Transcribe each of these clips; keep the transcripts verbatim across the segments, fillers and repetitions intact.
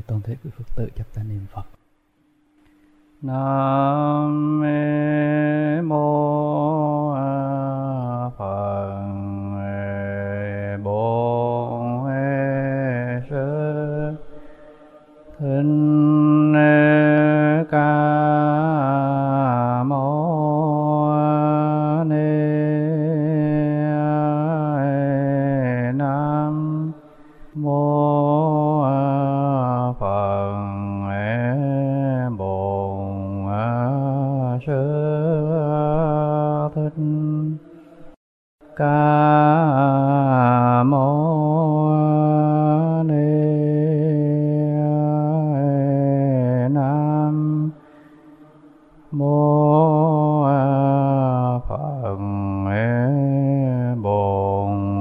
toàn thể quý Phật tử chắp tay niệm Phật. Nam mô Phật Bổn Sư Thích Ca Mâu Ni Nam mô Ca Mâu Ni Nam mô Phật Bổn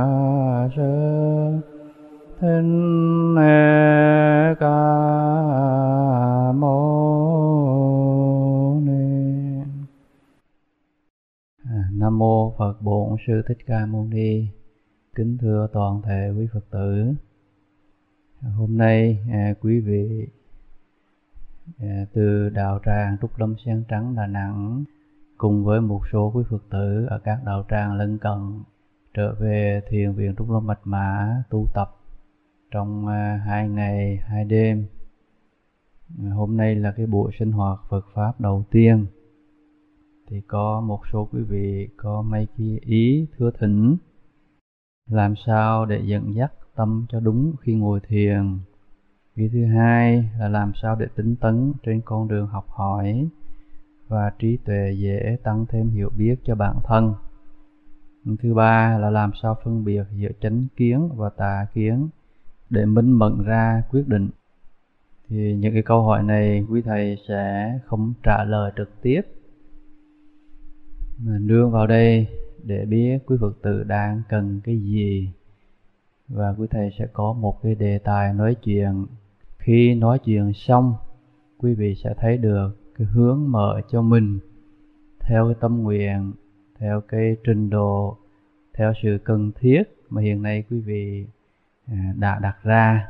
Sư Thích Ca Mâu Ni. Nam mô Phật Bổn Sư Thích Ca Mâu Ni. Kính thưa toàn thể quý Phật tử, hôm nay à, quý vị à, từ đạo tràng Trúc Lâm Sen Trắng Đà Nẵng cùng với một số quý Phật tử ở các đạo tràng lân cận trở về thiền viện Trúc Lâm Bạch Mã tu tập trong à, hai ngày hai đêm. À, hôm nay là cái buổi sinh hoạt Phật pháp đầu tiên, thì có một số quý vị có mấy cái ý thưa thỉnh làm sao để dẫn dắt tâm cho đúng khi ngồi thiền. Ý thứ hai là làm sao để tinh tấn trên con đường học hỏi và trí tuệ dễ tăng thêm hiểu biết cho bản thân. Thứ ba là làm sao phân biệt giữa chánh kiến và tà kiến để minh mẫn ra quyết định. Thì những cái câu hỏi này quý thầy sẽ không trả lời trực tiếp, mà nương vào đây để biết quý Phật tử đang cần cái gì, và quý thầy sẽ có một cái đề tài nói chuyện. Khi nói chuyện xong, quý vị sẽ thấy được cái hướng mở cho mình theo cái tâm nguyện, theo cái trình độ, theo sự cần thiết mà hiện nay quý vị đã đặt ra.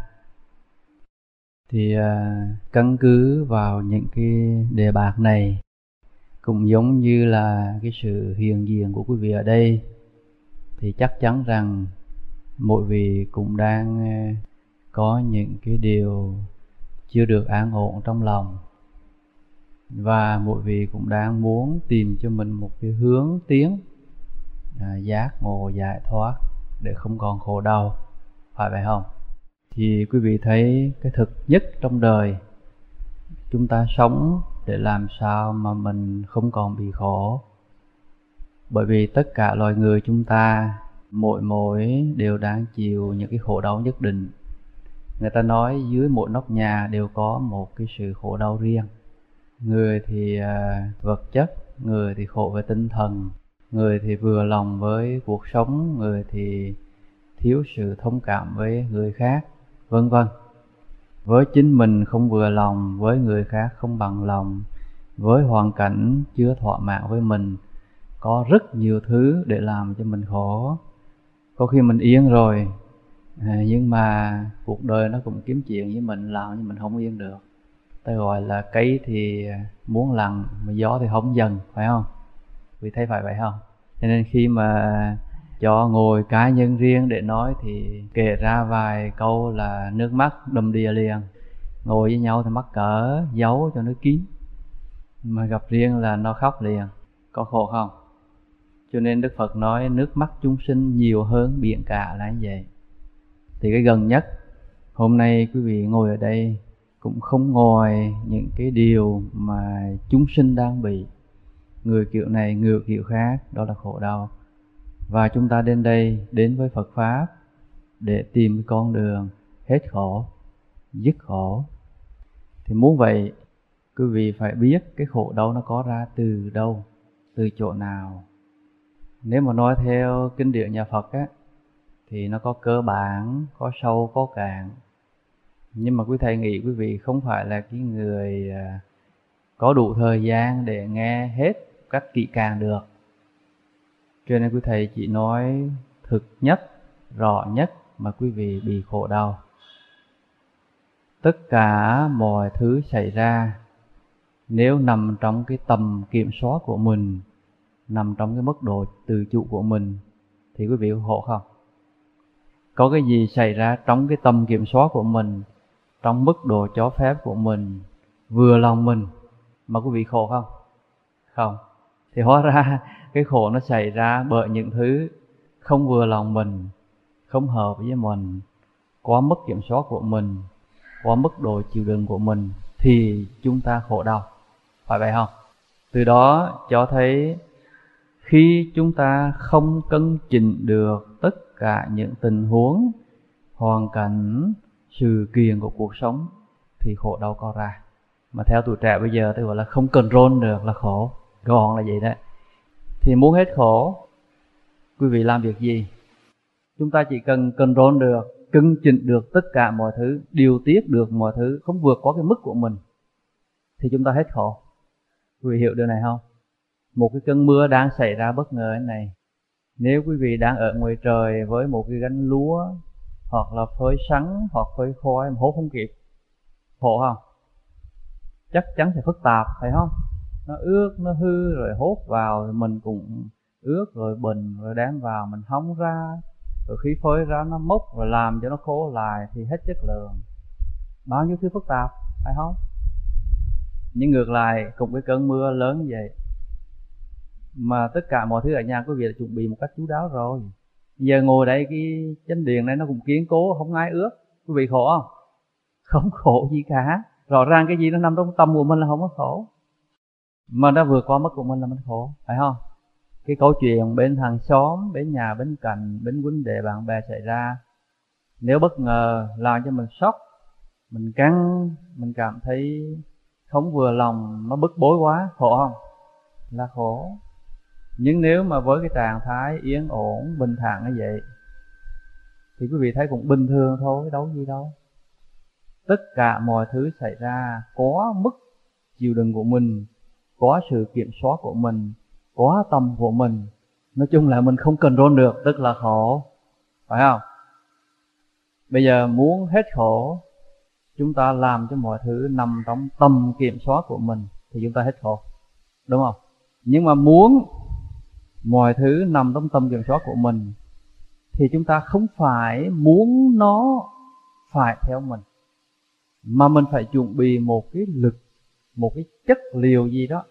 Thì căn cứ vào những cái đề bạt này, cũng giống như là cái sự hiện diện của quý vị ở đây, thì chắc chắn rằng mỗi vị cũng đang có những cái điều chưa được an ổn trong lòng, và mỗi vị cũng đang muốn tìm cho mình một cái hướng tiến à, giác ngộ giải thoát để không còn khổ đau, phải vậy không? Thì quý vị thấy cái thực nhất trong đời, chúng ta sống để làm sao mà mình không còn bị khổ. Bởi vì tất cả loài người chúng ta mỗi mỗi đều đang chịu những cái khổ đau nhất định. Người ta nói dưới mỗi nóc nhà đều có một cái sự khổ đau riêng. Người thì vật chất, người thì khổ về tinh thần, người thì vừa lòng với cuộc sống, người thì thiếu sự thông cảm với người khác, vân vân. Với chính mình không vừa lòng, với người khác không bằng lòng, với hoàn cảnh chưa thỏa mãn với mình, có rất nhiều thứ để làm cho mình khổ. Có khi mình yên rồi, à, nhưng mà cuộc đời nó cũng kiếm chuyện với mình, làm nhưng mình không yên được. Ta gọi là cây thì muốn lặng, mà gió thì không dần, phải không? Vì thấy phải vậy không? Cho nên khi mà cho ngồi cá nhân riêng để nói thì kể ra vài câu là nước mắt đầm đìa liền. Ngồi với nhau thì mắc cỡ, giấu cho nó kín, mà gặp riêng là nó khóc liền. Có khổ không? Cho nên Đức Phật nói nước mắt chúng sinh nhiều hơn biển cả là như vậy. Thì cái gần nhất, hôm nay quý vị ngồi ở đây cũng không ngồi những cái điều mà chúng sinh đang bị. Người kiểu này, người kiểu khác, đó là khổ đau. Và chúng ta đến đây, đến với Phật Pháp để tìm con đường hết khổ, dứt khổ. Thì muốn vậy, quý vị phải biết cái khổ đau nó có ra từ đâu, từ chỗ nào. Nếu mà nói theo kinh điển nhà Phật á, thì nó có cơ bản, có sâu, có cạn. Nhưng mà quý thầy nghĩ quý vị không phải là cái người có đủ thời gian để nghe hết cách kỹ càng được. Cho nên quý thầy chỉ nói thực nhất, rõ nhất mà quý vị bị khổ đau. tất cả mọi thứ xảy ra nếu nằm trong cái tầm kiểm soát của mình, nằm trong cái mức độ tự chủ của mình, thì quý vị ủng hộ không? Có cái gì xảy ra trong cái tầm kiểm soát của mình, trong mức độ cho phép của mình, vừa lòng mình, mà quý vị khổ không? Không. Thì hóa ra cái khổ nó xảy ra bởi những thứ không vừa lòng mình, không hợp với mình, quá mức kiểm soát của mình, quá mức độ chịu đựng của mình, thì chúng ta khổ đau. Phải vậy không? Từ đó cho thấy khi chúng ta không cân chỉnh được tất cả những tình huống, hoàn cảnh, sự kiện của cuộc sống thì khổ đau có ra. Mà theo tuổi trẻ bây giờ tôi gọi là không control được là khổ. Gọn là vậy đấy. Thì muốn hết khổ, quý vị làm việc gì? Chúng ta chỉ cần control được, cân chỉnh được tất cả mọi thứ, điều tiết được mọi thứ, không vượt qua cái mức của mình, thì chúng ta hết khổ. Quý vị hiểu điều này không? Một cái cơn mưa đang xảy ra bất ngờ thế này, nếu quý vị đang ở ngoài trời với một cái gánh lúa, hoặc là phơi sắn, hoặc phơi khoai mà hốt không kịp, khổ không? Chắc chắn sẽ phức tạp, phải không? Nó ướt, nó hư, rồi hốt vào, mình cũng ướt, rồi bình, rồi đem vào, mình hóng ra, rồi khi phơi ra nó mốc, rồi làm cho nó khô lại thì hết chất lượng. Bao nhiêu thứ phức tạp, phải không? Nhưng ngược lại, cùng cái cơn mưa lớn như vậy, mà tất cả mọi thứ ở nhà quý vị đã chuẩn bị một cách chú đáo rồi. Giờ ngồi đây cái chánh điện này nó cũng kiên cố, không ai ướt. Quý vị khổ không? Không khổ gì cả. Rõ ràng cái gì nó nằm trong tâm của mình là không có khổ, mà nó vượt qua mức của mình là mình khổ, phải không? Cái câu chuyện bên hàng xóm, bên nhà bên cạnh, bên huynh đệ bạn bè xảy ra, nếu bất ngờ làm cho mình sốc, mình căng, mình cảm thấy không vừa lòng, nó bức bối quá, khổ không? Là khổ. Nhưng nếu mà với cái trạng thái yên ổn, bình thản như vậy, thì quý vị thấy cũng bình thường thôi, đâu gì đâu. Tất cả mọi thứ xảy ra có mức chịu đựng của mình, có sự kiểm soát của mình, có tâm của mình. Nói chung là mình không control được, tức là khổ, phải không? Bây giờ muốn hết khổ, chúng ta làm cho mọi thứ nằm trong tầm kiểm soát của mình thì chúng ta hết khổ, đúng không? Nhưng mà muốn mọi thứ nằm trong tầm kiểm soát của mình thì chúng ta không phải muốn nó phải theo mình, mà mình phải chuẩn bị một cái lực, một cái chất liệu gì đó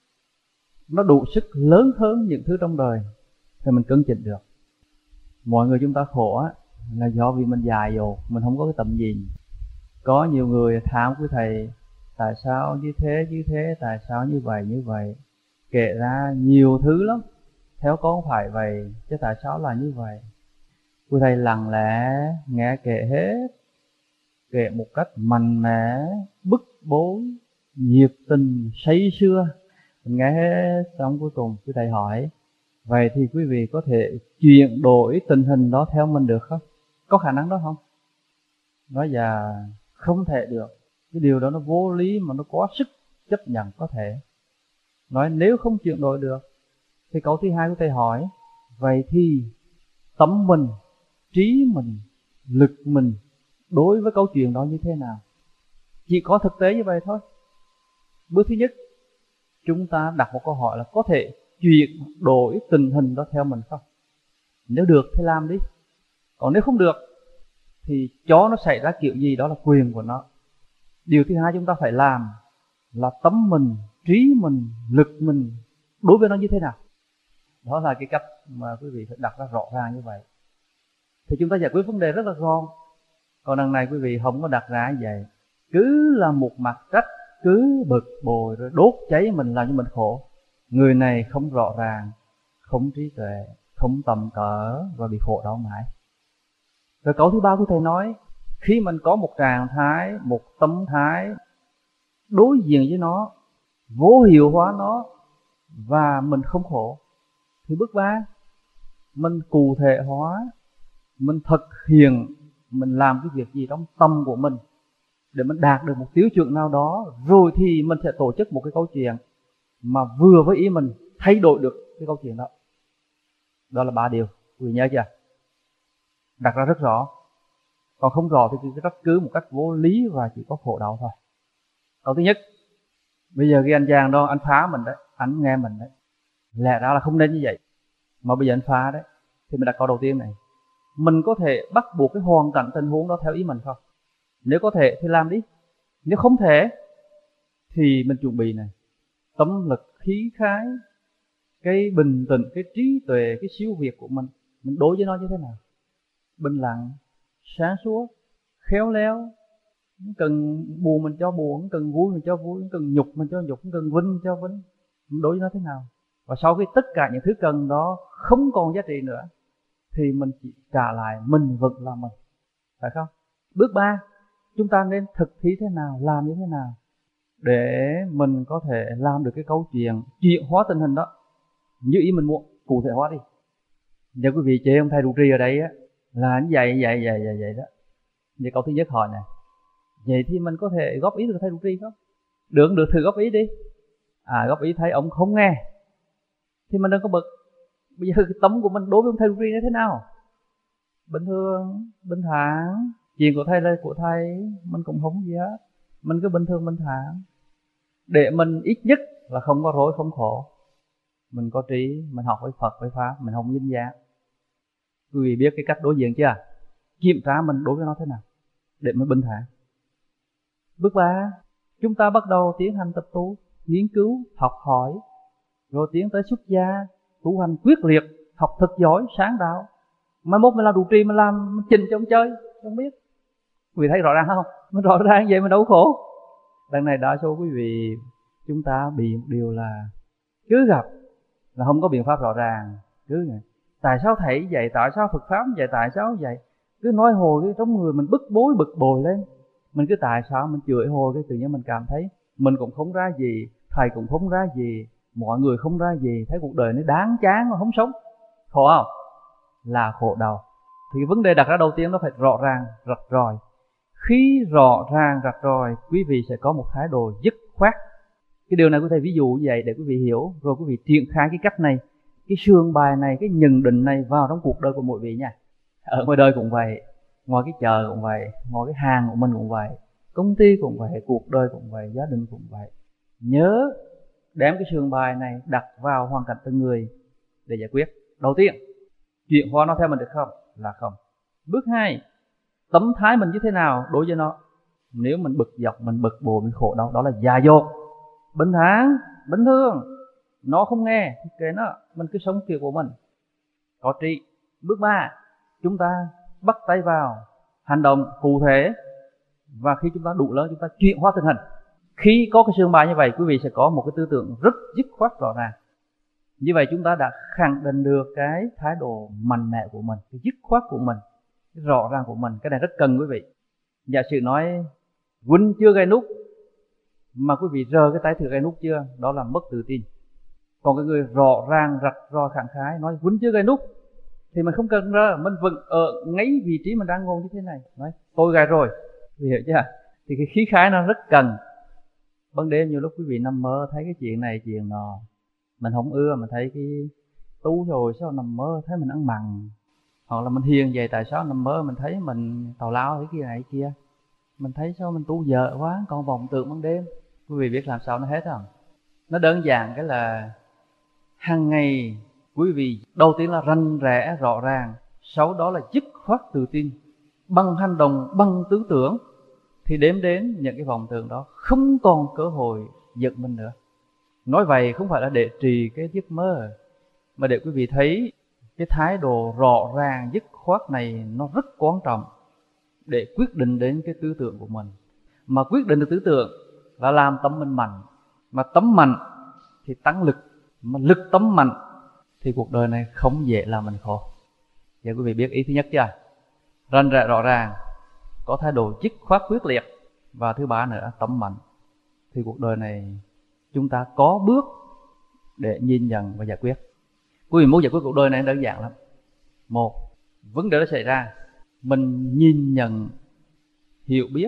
nó đủ sức lớn hơn những thứ trong đời thì mình cân chỉnh được. Mọi người chúng ta khổ á là do vì mình dại dột, mình không có cái tầm nhìn. Có nhiều người thám quý thầy, tại sao như thế như thế, tại sao như vậy như vậy, kể ra nhiều thứ lắm. Theo con phải vậy, chứ tại sao là như vậy? Quý thầy lặng lẽ nghe kể hết, kể một cách mạnh mẽ, bức bối, nhiệt tình, say sưa. Mình nghe hết xong cuối cùng quý thầy hỏi, vậy thì quý vị có thể chuyển đổi tình hình đó theo mình được không? Có khả năng đó không? Nói là không thể được. Cái điều đó nó vô lý mà nó quá sức chấp nhận có thể. Nói nếu không chuyển đổi được, thì câu thứ hai của thầy hỏi, vậy thì tâm mình, trí mình, lực mình đối với câu chuyện đó như thế nào? Chỉ có thực tế như vậy thôi. Bước thứ nhất, chúng ta đặt một câu hỏi là có thể chuyển đổi tình hình đó theo mình không? Nếu được thì làm đi. Còn nếu không được thì cho nó xảy ra kiểu gì đó là quyền của nó. Điều thứ hai chúng ta phải làm là tâm mình, trí mình, lực mình đối với nó như thế nào. Đó là cái cách mà quý vị phải đặt ra rõ ràng như vậy, thì chúng ta giải quyết vấn đề rất là gọn. Còn đằng này quý vị không có đặt ra như vậy, cứ là một mặt trách, cứ bực bội rồi đốt cháy mình làm cho mình khổ. Người này không rõ ràng, không trí tuệ, không tầm cỡ và bị khổ đau mãi. Rồi câu thứ ba của thầy nói, khi mình có một trạng thái, một tâm thái đối diện với nó, vô hiệu hóa nó và mình không khổ, thì bước ba, mình cụ thể hóa, mình thực hiện, mình làm cái việc gì trong tâm của mình để mình đạt được một tiêu chuẩn nào đó, rồi thì mình sẽ tổ chức một cái câu chuyện mà vừa với ý mình, thay đổi được cái câu chuyện đó. Đó là ba điều, quý vị nhớ chưa? Đặt ra rất rõ. Còn không rõ thì cứ trách cứ một cách vô lý và chỉ có khổ đau thôi. Câu thứ nhất, bây giờ cái anh chàng đó anh phá mình đấy, anh nghe mình đấy, lẽ ra là không nên như vậy, mà bây giờ anh phá đấy, thì mình đặt câu đầu tiên này, mình có thể bắt buộc cái hoàn cảnh tình huống đó theo ý mình không? Nếu có thể thì làm đi, nếu không thể thì mình chuẩn bị này, tâm lực, khí khái, cái bình tĩnh, cái trí tuệ, cái siêu việt của mình, mình đối với nó như thế nào? Bình lặng, sáng suốt, khéo léo, không cần buồn mình cho buồn, không cần vui mình cho vui, không cần nhục mình cho nhục, không cần vinh cho vinh, mình đối với nó thế nào? Và sau khi tất cả những thứ cần đó không còn giá trị nữa thì mình chỉ trả lại mình vực là mình, phải không? Bước ba, chúng ta nên thực thi thế nào, làm như thế nào để mình có thể làm được cái câu chuyện chuyển hóa tình hình đó như ý mình muốn, cụ thể hóa đi. Giờ quý vị chế ông thầy trụ trì ở đây á là như vậy vậy vậy vậy vậy đó. Vậy câu thứ nhất hỏi nè, vậy thì mình có thể góp ý được thầy trụ trì không? Được, được, thử góp ý đi. À, góp ý thấy ông không nghe thì mình đừng có bực. Bây giờ cái tấm của mình đối với ông thầy trụ trì như thế nào? Bình thường, bình thản. Chuyện của thầy là của thầy, mình cũng không gì hết, mình cứ bình thường bình thản, để mình ít nhất là không có rối không khổ. Mình có trí, mình học với Phật với Pháp, mình không dính dáng. Quý vị biết cái cách đối diện chưa? Kiểm tra mình đối với nó thế nào để mình bình thản. Bước ba, chúng ta bắt đầu tiến hành tập tu, nghiên cứu, học hỏi, rồi tiến tới xuất gia, tu hành quyết liệt, học thật giỏi, sáng đạo. Mai mốt mình làm trụ trì, mình làm mình trình cho ông chơi, không biết. Quý vị thấy rõ ràng không? Mình rõ ràng vậy mình đâu khổ. Đằng này đa số quý vị chúng ta bị một điều là cứ gặp là không có biện pháp rõ ràng, cứ này, tại sao thầy vậy, tại sao Phật Pháp vậy, tại sao vậy, cứ nói hồi cái trong người mình bức bối bực bội lên. Mình cứ tại sao mình chửi hồi cái tự nhiên mình cảm thấy mình cũng không ra gì, thầy cũng không ra gì, mọi người không ra gì, thấy cuộc đời nó đáng chán mà không sống. Khổ không? Là khổ đau. Thì cái vấn đề đặt ra đầu tiên nó phải rõ ràng, rạch ròi. Khi rõ ràng, rạch ròi, quý vị sẽ có một thái độ dứt khoát. Cái điều này của thầy ví dụ như vậy để quý vị hiểu, rồi quý vị triển khai cái cách này, cái sườn bài này, cái nhận định này vào trong cuộc đời của mỗi vị nha. Ở ngoài đời cũng vậy, ngoài cái chợ cũng vậy, ngoài cái hàng của mình cũng vậy, công ty cũng vậy, cuộc đời cũng vậy, gia đình cũng vậy. Nhớ đem cái sườn bài này đặt vào hoàn cảnh từng người để giải quyết. Đầu tiên, chuyển hóa nó theo mình được không? Là không. Bước hai, tấm thái mình như thế nào đối với nó? Nếu mình bực dọc, mình bực bội, mình khổ đau, đó là già dột. Bình thản, bình thường, nó không nghe thì kệ nó, mình cứ sống kiểu của mình, có trí. Bước ba, chúng ta bắt tay vào hành động cụ thể, và khi chúng ta đủ lớn chúng ta chuyển hóa tình hình. Khi có cái sườn bài như vậy, quý vị sẽ có một cái tư tưởng rất dứt khoát rõ ràng. Như vậy chúng ta đã khẳng định được cái thái độ mạnh mẽ của mình, cái dứt khoát của mình, cái rõ ràng của mình. Cái này rất cần quý vị. Giả sử nói huynh chưa gây nút mà quý vị rờ cái tay thử gây nút chưa, đó là mất tự tin. Còn cái người rõ ràng rạch ròi khẳng khái nói huynh chưa gây nút thì mình không cần rờ, mình vẫn ở ngay vị trí mình đang ngồi như thế này, nói tôi gài rồi, quý vị hiểu chưa? Thì cái khí khái nó rất cần. Ban đêm nhiều lúc quý vị nằm mơ thấy cái chuyện này chuyện nọ, mình không ưa, mình thấy cái tu rồi sao nằm mơ thấy mình ăn mặn, hoặc là mình hiền vậy tại sao nằm mơ mình thấy mình tào lao cái kia này kia, mình thấy sao mình tu dở quá, còn vọng tưởng ban đêm. Quý vị biết làm sao nó hết không? Nó đơn giản cái là hàng ngày quý vị đầu tiên là rành rẽ rõ ràng, sau đó là dứt khoát tự tin bằng hành động, bằng tư tưởng, thì đếm đến những cái vọng tưởng đó không còn cơ hội giật mình nữa. Nói vậy không phải là để trì cái giấc mơ, mà để quý vị thấy cái thái độ rõ ràng dứt khoát này nó rất quan trọng để quyết định đến cái tư tưởng của mình. Mà quyết định được tư tưởng là làm tâm mình mạnh, mà tâm mạnh thì tăng lực, mà lực tâm mạnh thì cuộc đời này không dễ làm mình khổ. Giờ quý vị biết ý thứ nhất chưa? Rành rẽ rõ ràng, có thái độ dứt khoát quyết liệt, và thứ ba nữa tâm mạnh, thì cuộc đời này chúng ta có bước để nhìn nhận và giải quyết. Quý vị muốn giải quyết cuộc đời này đơn giản lắm. Một, vấn đề đó xảy ra, mình nhìn nhận, hiểu biết,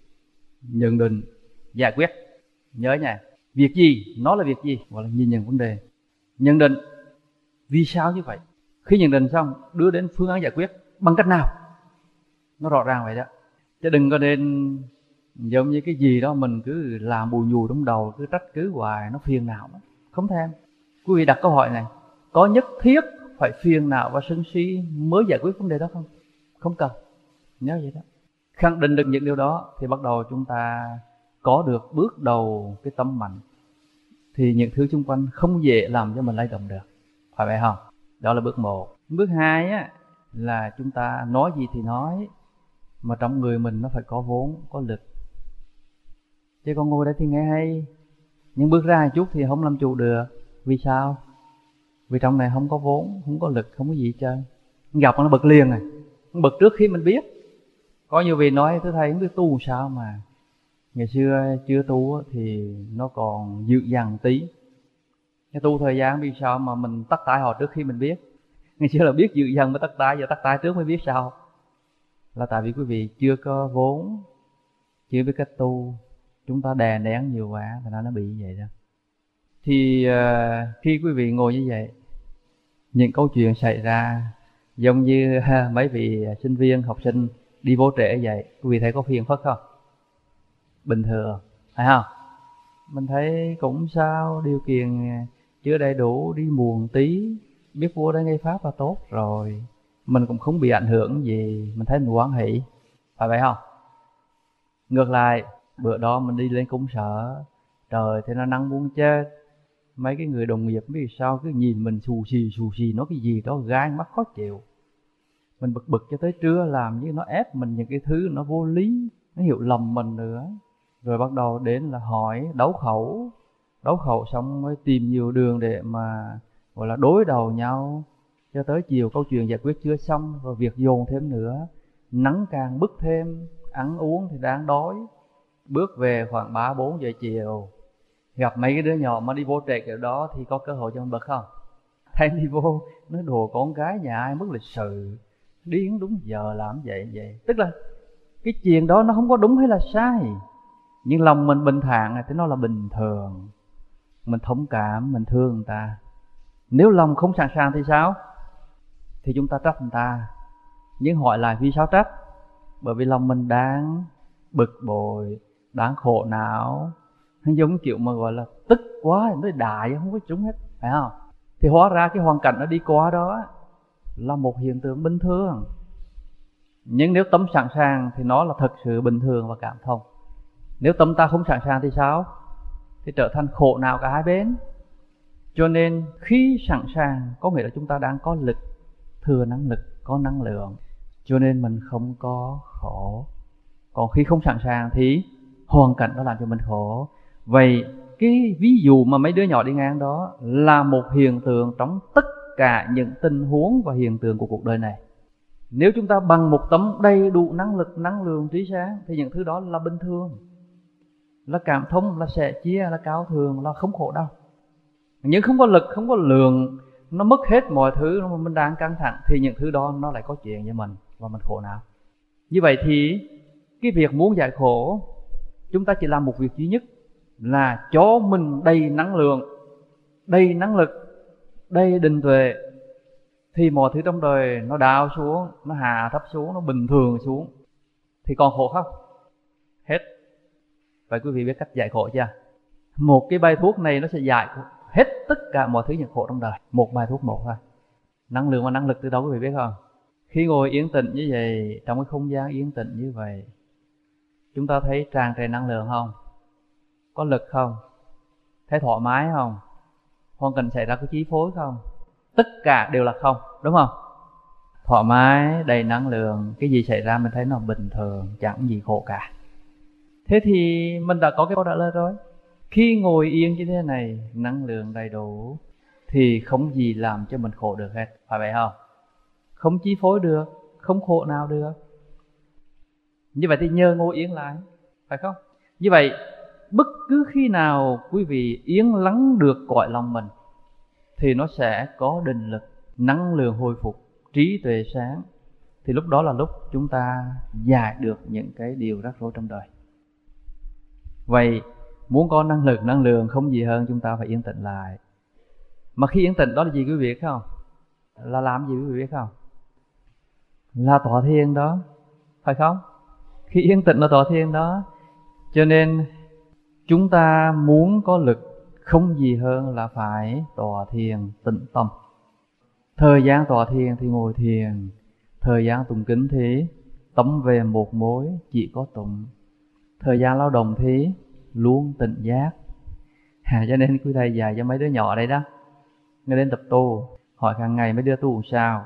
nhận định, giải quyết. Nhớ nha, việc gì, nó là việc gì, gọi là nhìn nhận vấn đề. Nhận định, vì sao như vậy? Khi nhận định xong, đưa đến phương án giải quyết bằng cách nào? Nó rõ ràng vậy đó. Chứ đừng có nên giống như cái gì đó mình cứ làm bù nhù trong đầu, cứ trách cứ hoài, nó phiền não lắm. Không thèm. Quý vị đặt câu hỏi này, có nhất thiết phải phiền não và sân si mới giải quyết vấn đề đó không? Không cần. Nhớ vậy đó. Khẳng định được những điều đó thì bắt đầu chúng ta có được bước đầu cái tâm mạnh. Thì những thứ xung quanh không dễ làm cho mình lay động được. Phải vậy không? Đó là bước một. Bước hai á, là chúng ta nói gì thì nói, mà trong người mình nó phải có vốn, có lực. Chứ con ngồi đây thì nghe hay, nhưng bước ra một chút thì không làm chủ được. Vì sao? Vì trong này không có vốn, không có lực, không có gì hết trơn. Gặp nó bực liền này, bực trước khi mình biết. Có nhiều vị nói, thưa thầy không biết tu sao mà ngày xưa chưa tu thì nó còn dữ dằn tí. Cái tu thời gian vì sao mà mình tắt tay họ trước khi mình biết. Ngày xưa là biết dữ dằn mới tắt tay, giờ tắt tay trước mới biết sao. Là tại vì quý vị chưa có vốn, chưa biết cách tu, chúng ta đè nén nhiều quá, thành ra nó bị như vậy đó. Thì uh, khi quý vị ngồi như vậy, những câu chuyện xảy ra giống như ha, mấy vị sinh viên, học sinh đi vô trễ vậy, quý vị thấy có phiền phức không? Bình thường, phải không? Mình thấy cũng sao, điều kiện chưa đầy đủ, đi muộn tí, biết vô đây nghe pháp là tốt rồi. Mình cũng không bị ảnh hưởng gì, mình thấy mình hoan hỷ, phải vậy không? Ngược lại, bữa đó mình đi lên công sở, trời thì nó nắng muốn chết. Mấy cái người đồng nghiệp biết sao cứ nhìn mình xù xì xù xì, nói cái gì đó gai mắt khó chịu. Mình bực bực cho tới trưa, làm như nó ép mình những cái thứ nó vô lý, nó hiểu lầm mình nữa. Rồi bắt đầu đến là hỏi, đấu khẩu. Đấu khẩu xong mới tìm nhiều đường để mà gọi là đối đầu nhau. Cho tới chiều câu chuyện giải quyết chưa xong, rồi việc dồn thêm nữa. Nắng càng bức thêm, ăn uống thì đang đói. Bước về khoảng ba bốn giờ chiều, gặp mấy cái đứa nhỏ mà đi vô trễ kiểu đó thì có cơ hội cho mình bực không? Thay đi vô, nói đồ con gái nhà ai mất lịch sự, điên đúng giờ làm vậy vậy. Tức là cái chuyện đó nó không có đúng hay là sai, nhưng lòng mình bình thản thì nó là bình thường. Mình thông cảm, mình thương người ta. Nếu lòng không sẵn sàng thì sao? Thì chúng ta trách người ta. Nhưng hỏi lại vì sao trách? Bởi vì lòng mình đang bực bội, đang khổ não, giống kiểu mà gọi là tức quá, nó đại không có trúng hết, phải không? Thì hóa ra cái hoàn cảnh nó đi qua đó là một hiện tượng bình thường. Nhưng nếu tâm sẵn sàng thì nó là thật sự bình thường và cảm thông. Nếu tâm ta không sẵn sàng thì sao? Thì trở thành khổ não cả hai bên. Cho nên khi sẵn sàng có nghĩa là chúng ta đang có lực, thừa năng lực, có năng lượng, cho nên mình không có khổ. Còn khi không sẵn sàng thì hoàn cảnh nó làm cho mình khổ. Vậy cái ví dụ mà mấy đứa nhỏ đi ngang đó là một hiện tượng trong tất cả những tình huống và hiện tượng của cuộc đời này. Nếu chúng ta bằng một tấm đầy đủ năng lực, năng lượng, trí sáng thì những thứ đó là bình thường, là cảm thông, là sẻ chia, là cao thường, là không khổ đâu. Nhưng không có lực, không có lượng, nó mất hết mọi thứ mà mình đang căng thẳng thì những thứ đó nó lại có chuyện với mình và mình khổ não. Như vậy thì cái việc muốn giải khổ, chúng ta chỉ làm một việc duy nhất là cho mình đầy năng lượng, đầy năng lực, đầy định tuệ, thì mọi thứ trong đời nó đào xuống, nó hạ thấp xuống, nó bình thường xuống, thì còn khổ không? Hết. Vậy quý vị biết cách giải khổ chưa? Một cái bài thuốc này nó sẽ giải hết tất cả mọi thứ những khổ trong đời. Một bài thuốc một thôi. Năng lượng và năng lực từ đâu quý vị biết không? Khi ngồi yên tĩnh như vậy, trong cái không gian yên tĩnh như vậy, chúng ta thấy tràn trề năng lượng không? Có lực không? Thấy thoải mái không? Hoàn cảnh xảy ra có chi phối không? Tất cả đều là không, đúng không? Thoải mái, đầy năng lượng, cái gì xảy ra mình thấy nó bình thường, chẳng gì khổ cả. Thế thì mình đã có cái câu trả lời rồi. Khi ngồi yên như thế này, năng lượng đầy đủ, thì không gì làm cho mình khổ được hết, phải vậy không? Không chi phối được, không khổ nào được. Như vậy thì nhờ ngồi yên lại, phải không? Như vậy, bất cứ khi nào quý vị yên lắng được cõi lòng mình, thì nó sẽ có định lực, năng lượng hồi phục, trí tuệ sáng. Thì lúc đó là lúc chúng ta giải được những cái điều rắc rối trong đời. Vậy muốn có năng lực, năng lượng không gì hơn chúng ta phải yên tĩnh lại. Mà khi yên tĩnh đó là gì quý vị biết không? Là làm gì quý vị biết không? Là tọa thiền đó. phải không? Khi yên tĩnh là tọa thiền đó. Cho nên chúng ta muốn có lực không gì hơn là phải tọa thiền tĩnh tâm. Thời gian tọa thiền thì ngồi thiền, thời gian tụng kinh thì tâm về một mối chỉ có tụng, thời gian lao động thì luôn tỉnh giác. À, cho nên quý thầy dạy cho mấy đứa nhỏ đây đó, người đến tập tu, hỏi hàng ngày mấy đứa tu sao,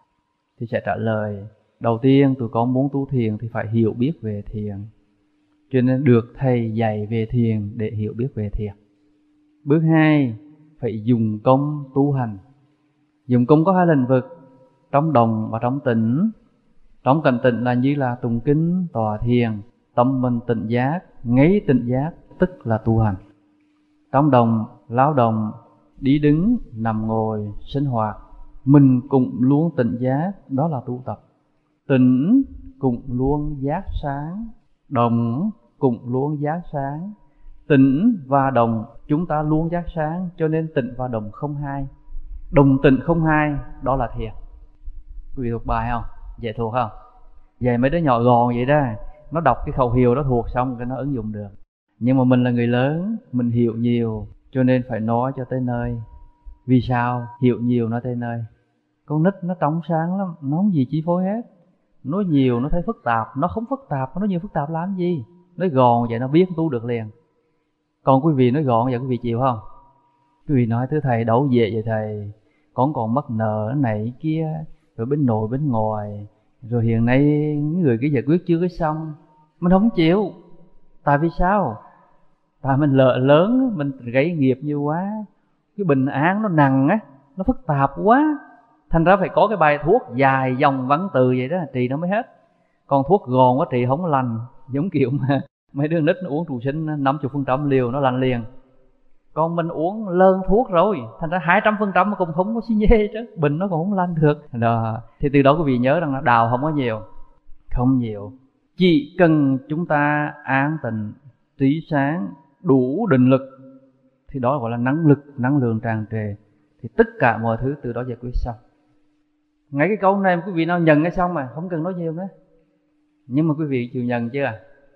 thì sẽ trả lời đầu tiên tụi con muốn tu thiền thì phải hiểu biết về thiền, cho nên được thầy dạy về thiền để hiểu biết về thiền. Bước hai, phải dùng công tu hành. Dùng công có hai lĩnh vực, trong động và trong tĩnh. Trong cảnh tĩnh là như là tụng kinh, tọa thiền, tâm mình tỉnh giác, ngay tỉnh giác tức là tu hành. Trong động, lao động, đi đứng, nằm ngồi, sinh hoạt, mình cũng luôn tỉnh giác, đó là tu tập. Tĩnh cũng luôn giác sáng, động cũng luôn giác sáng. Tĩnh và động chúng ta luôn giác sáng, cho nên tĩnh và động không hai. Đồng tĩnh không hai, đó là thiền. Quý vị thuộc bài không? Dạy thuộc không? Dạy mấy đứa nhỏ gòn vậy đó, nó đọc cái khẩu hiệu đó thuộc xong cái nó ứng dụng được. Nhưng mà mình là người lớn, mình hiểu nhiều, cho nên phải nói cho tới nơi. Vì sao? Hiểu nhiều nói tới nơi. Con nít nó trong sáng lắm, nó không gì chi phối hết. Nói nhiều nó thấy phức tạp, nó không phức tạp, nó nhiều phức tạp làm gì? Nói gòn vậy nó biết tu được liền. Còn quý vị nói gọn vậy quý vị chịu không? Quý vị nói thưa thầy đâu về vậy thầy, con còn mắc nợ này kia, rồi bên nội bên ngoài, rồi hiện nay những người kia giải quyết chưa có xong. Mình không chịu. Tại vì sao? Tại mình lợ lớn, mình gây nghiệp nhiều quá, cái bình án nó nặng á, nó phức tạp quá, thành ra phải có cái bài thuốc dài dòng văn từ vậy đó trị nó mới hết. Còn thuốc gòn quá trị không lành, giống kiểu mà mấy đứa nít nó uống trụ sinh năm mươi phần trăm liều nó lành liền. Còn mình uống lơn thuốc rồi, thành ra hai trăm phần trăm cũng không có xi nhê chứ, bệnh nó còn không lành được đó. Thì từ đó quý vị nhớ rằng là đào không có nhiều, không nhiều. Chỉ cần chúng ta an tịnh, trí sáng, đủ định lực, thì đó gọi là năng lực, năng lượng tràn trề, thì tất cả mọi thứ từ đó giải quyết xong. Ngay cái câu này quý vị nào nhận cái xong mà không cần nói nhiều nữa. Nhưng mà quý vị chịu nhận chưa?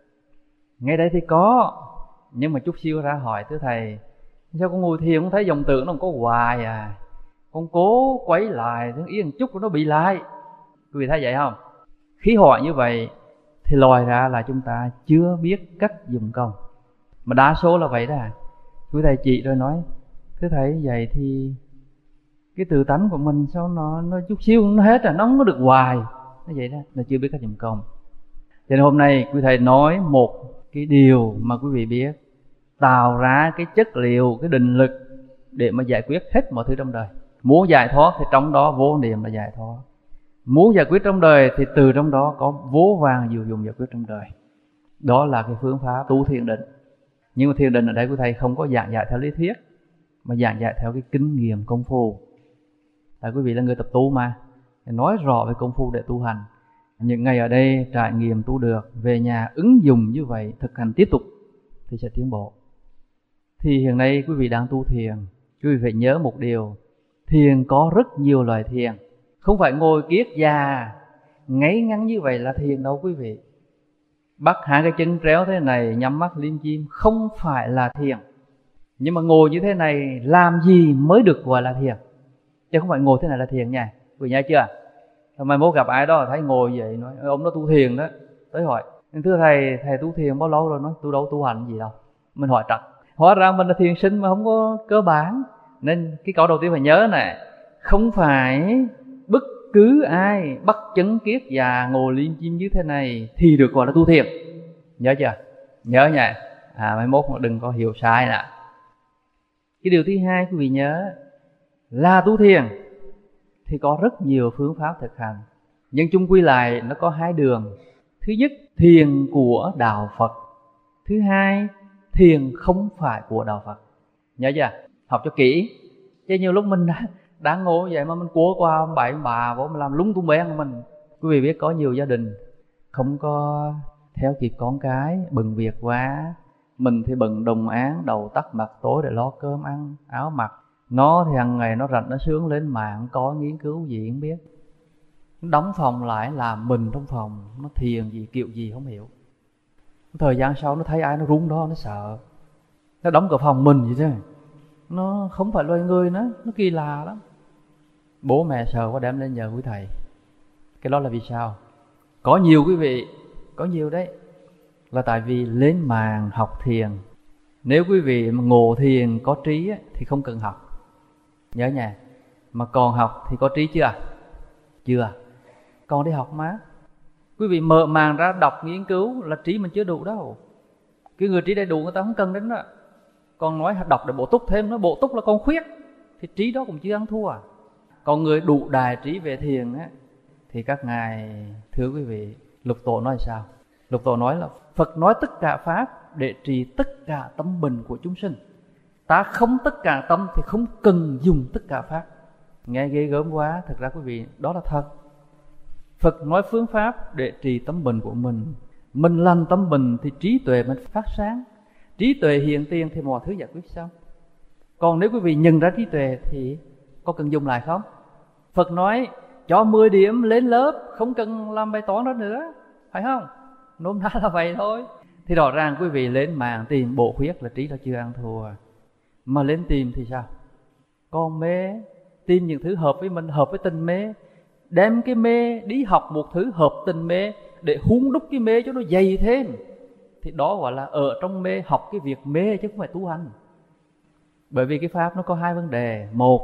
Ngay đây thì có, nhưng mà chút xíu ra hỏi thưa thầy, sao con ngồi thiền con thấy dòng tưởng nó không có hoài à, con cố quấy lại tiếng yên chút nó bị lại. Quý vị thấy vậy không? Khi hỏi như vậy thì lòi ra là chúng ta chưa biết cách dùng công, mà đa số là vậy đó. Quý thầy chị rồi nói thưa thầy vậy thì cái tự tánh của mình sao nó nó chút xíu nó hết à, nó không có được hoài. Nó vậy đó, là chưa biết cách dùng công. Cho nên hôm nay quý thầy nói một cái điều mà quý vị biết, tạo ra cái chất liệu, cái định lực để mà giải quyết hết mọi thứ trong đời. Muốn giải thoát thì trong đó vô niệm là giải thoát. Muốn giải quyết trong đời thì từ trong đó có vô vàng diệu dụng giải quyết trong đời. Đó là cái phương pháp tu thiền định. Nhưng mà thiền định ở đây quý thầy không có giảng dạy theo lý thuyết, mà giảng dạy theo cái kinh nghiệm công phu. Tại quý vị là người tập tu mà, nói rõ về công phu để tu hành. Những ngày ở đây trải nghiệm tu được, về nhà ứng dụng như vậy, thực hành tiếp tục thì sẽ tiến bộ. Thì hiện nay quý vị đang tu thiền, quý vị phải nhớ một điều, thiền có rất nhiều loại thiền. Không phải ngồi kiết già ngáy ngắn như vậy là thiền đâu quý vị. Bắt hai cái chân tréo thế này, nhắm mắt liêm chim, không phải là thiền. Nhưng mà ngồi như thế này làm gì mới được gọi là thiền, chứ không phải ngồi thế này là thiền nha. Quý vị nhớ chưa? Mai mốt gặp ai đó thấy ngồi vậy, nói ông đó tu thiền đó, tới hỏi thưa thầy, thầy tu thiền bao lâu rồi? Nói tôi đâu tu hành gì đâu. Mình hỏi trật, hóa ra mình là thiền sinh mà không có cơ bản. Nên cái câu đầu tiên phải nhớ nè, không phải bất cứ ai bắt chấn kiết già ngồi liêm chim như thế này thì được gọi là tu thiền. Nhớ chưa? Nhớ nha. À mai mốt đừng có hiểu sai nè. Cái điều thứ hai quý vị nhớ là tu thiền thì có rất nhiều phương pháp thực hành, nhưng chung quy lại nó có hai đường. Thứ nhất, thiền của đạo Phật. Thứ hai, thiền không phải của đạo Phật. Nhớ chưa? Học cho kỹ. Chứ nhiều lúc mình đang ngồi vậy mà mình cua qua ông bà ông bà vô mình làm lúng tung bén của mình. Quý vị biết có nhiều gia đình không có theo kịp con cái, bận việc quá. Mình thì bận đồng án, đầu tắt mặt tối để lo cơm ăn, áo mặc. Nó thì hàng ngày nó rảnh nó sướng lên mạng có nghiên cứu gì không biết. Đóng phòng lại làm mình trong phòng, nó thiền gì kiểu gì không hiểu. Thời gian sau nó thấy ai nó run đó, nó sợ. Nó đóng cửa phòng mình vậy chứ, nó không phải loài người nữa, nó kỳ lạ lắm. Bố mẹ sợ quá đem lên nhờ quý thầy. Cái đó là vì sao? Có nhiều quý vị, có nhiều đấy, là tại vì lên mạng học thiền. Nếu quý vị mà ngộ thiền có trí ấy, thì không cần học, nhớ nha. Mà còn học thì có trí chưa? Chưa. Còn đi học mà. Quý vị mở màng ra đọc nghiên cứu là trí mình chưa đủ đâu. Cái người trí đầy đủ người ta không cần đến đó. Còn nói đọc để bổ túc thêm, nó bổ túc là còn khuyết, thì trí đó cũng chưa ăn thua. Còn người đủ đài trí về thiền á, thì các ngài, thưa quý vị, Lục Tổ nói sao? Lục Tổ nói là Phật nói tất cả pháp để trì tất cả tâm bình của chúng sinh. Ta không tất cả tâm thì không cần dùng tất cả pháp. Nghe ghê gớm quá, thật ra quý vị, đó là thật. Phật nói phương pháp để trì tâm bình của mình. Mình lành tâm bình thì trí tuệ mình phát sáng. Trí tuệ hiện tiền thì mọi thứ giải quyết xong. Còn nếu quý vị nhận ra trí tuệ thì có cần dùng lại không? Phật nói cho mười điểm lên lớp, không cần làm bài toán đó nữa, phải không? Nôm na là vậy thôi. Thì rõ ràng quý vị lên mạng tìm bộ khuyết là trí là chưa ăn thua. Mà lên tìm thì sao? Con mê, tìm những thứ hợp với mình, hợp với tình mê. Đem cái mê đi học một thứ hợp tình mê để hun đúc cái mê cho nó dày thêm. Thì đó gọi là ở trong mê học cái việc mê chứ không phải tu hành. Bởi vì cái pháp nó có hai vấn đề. Một,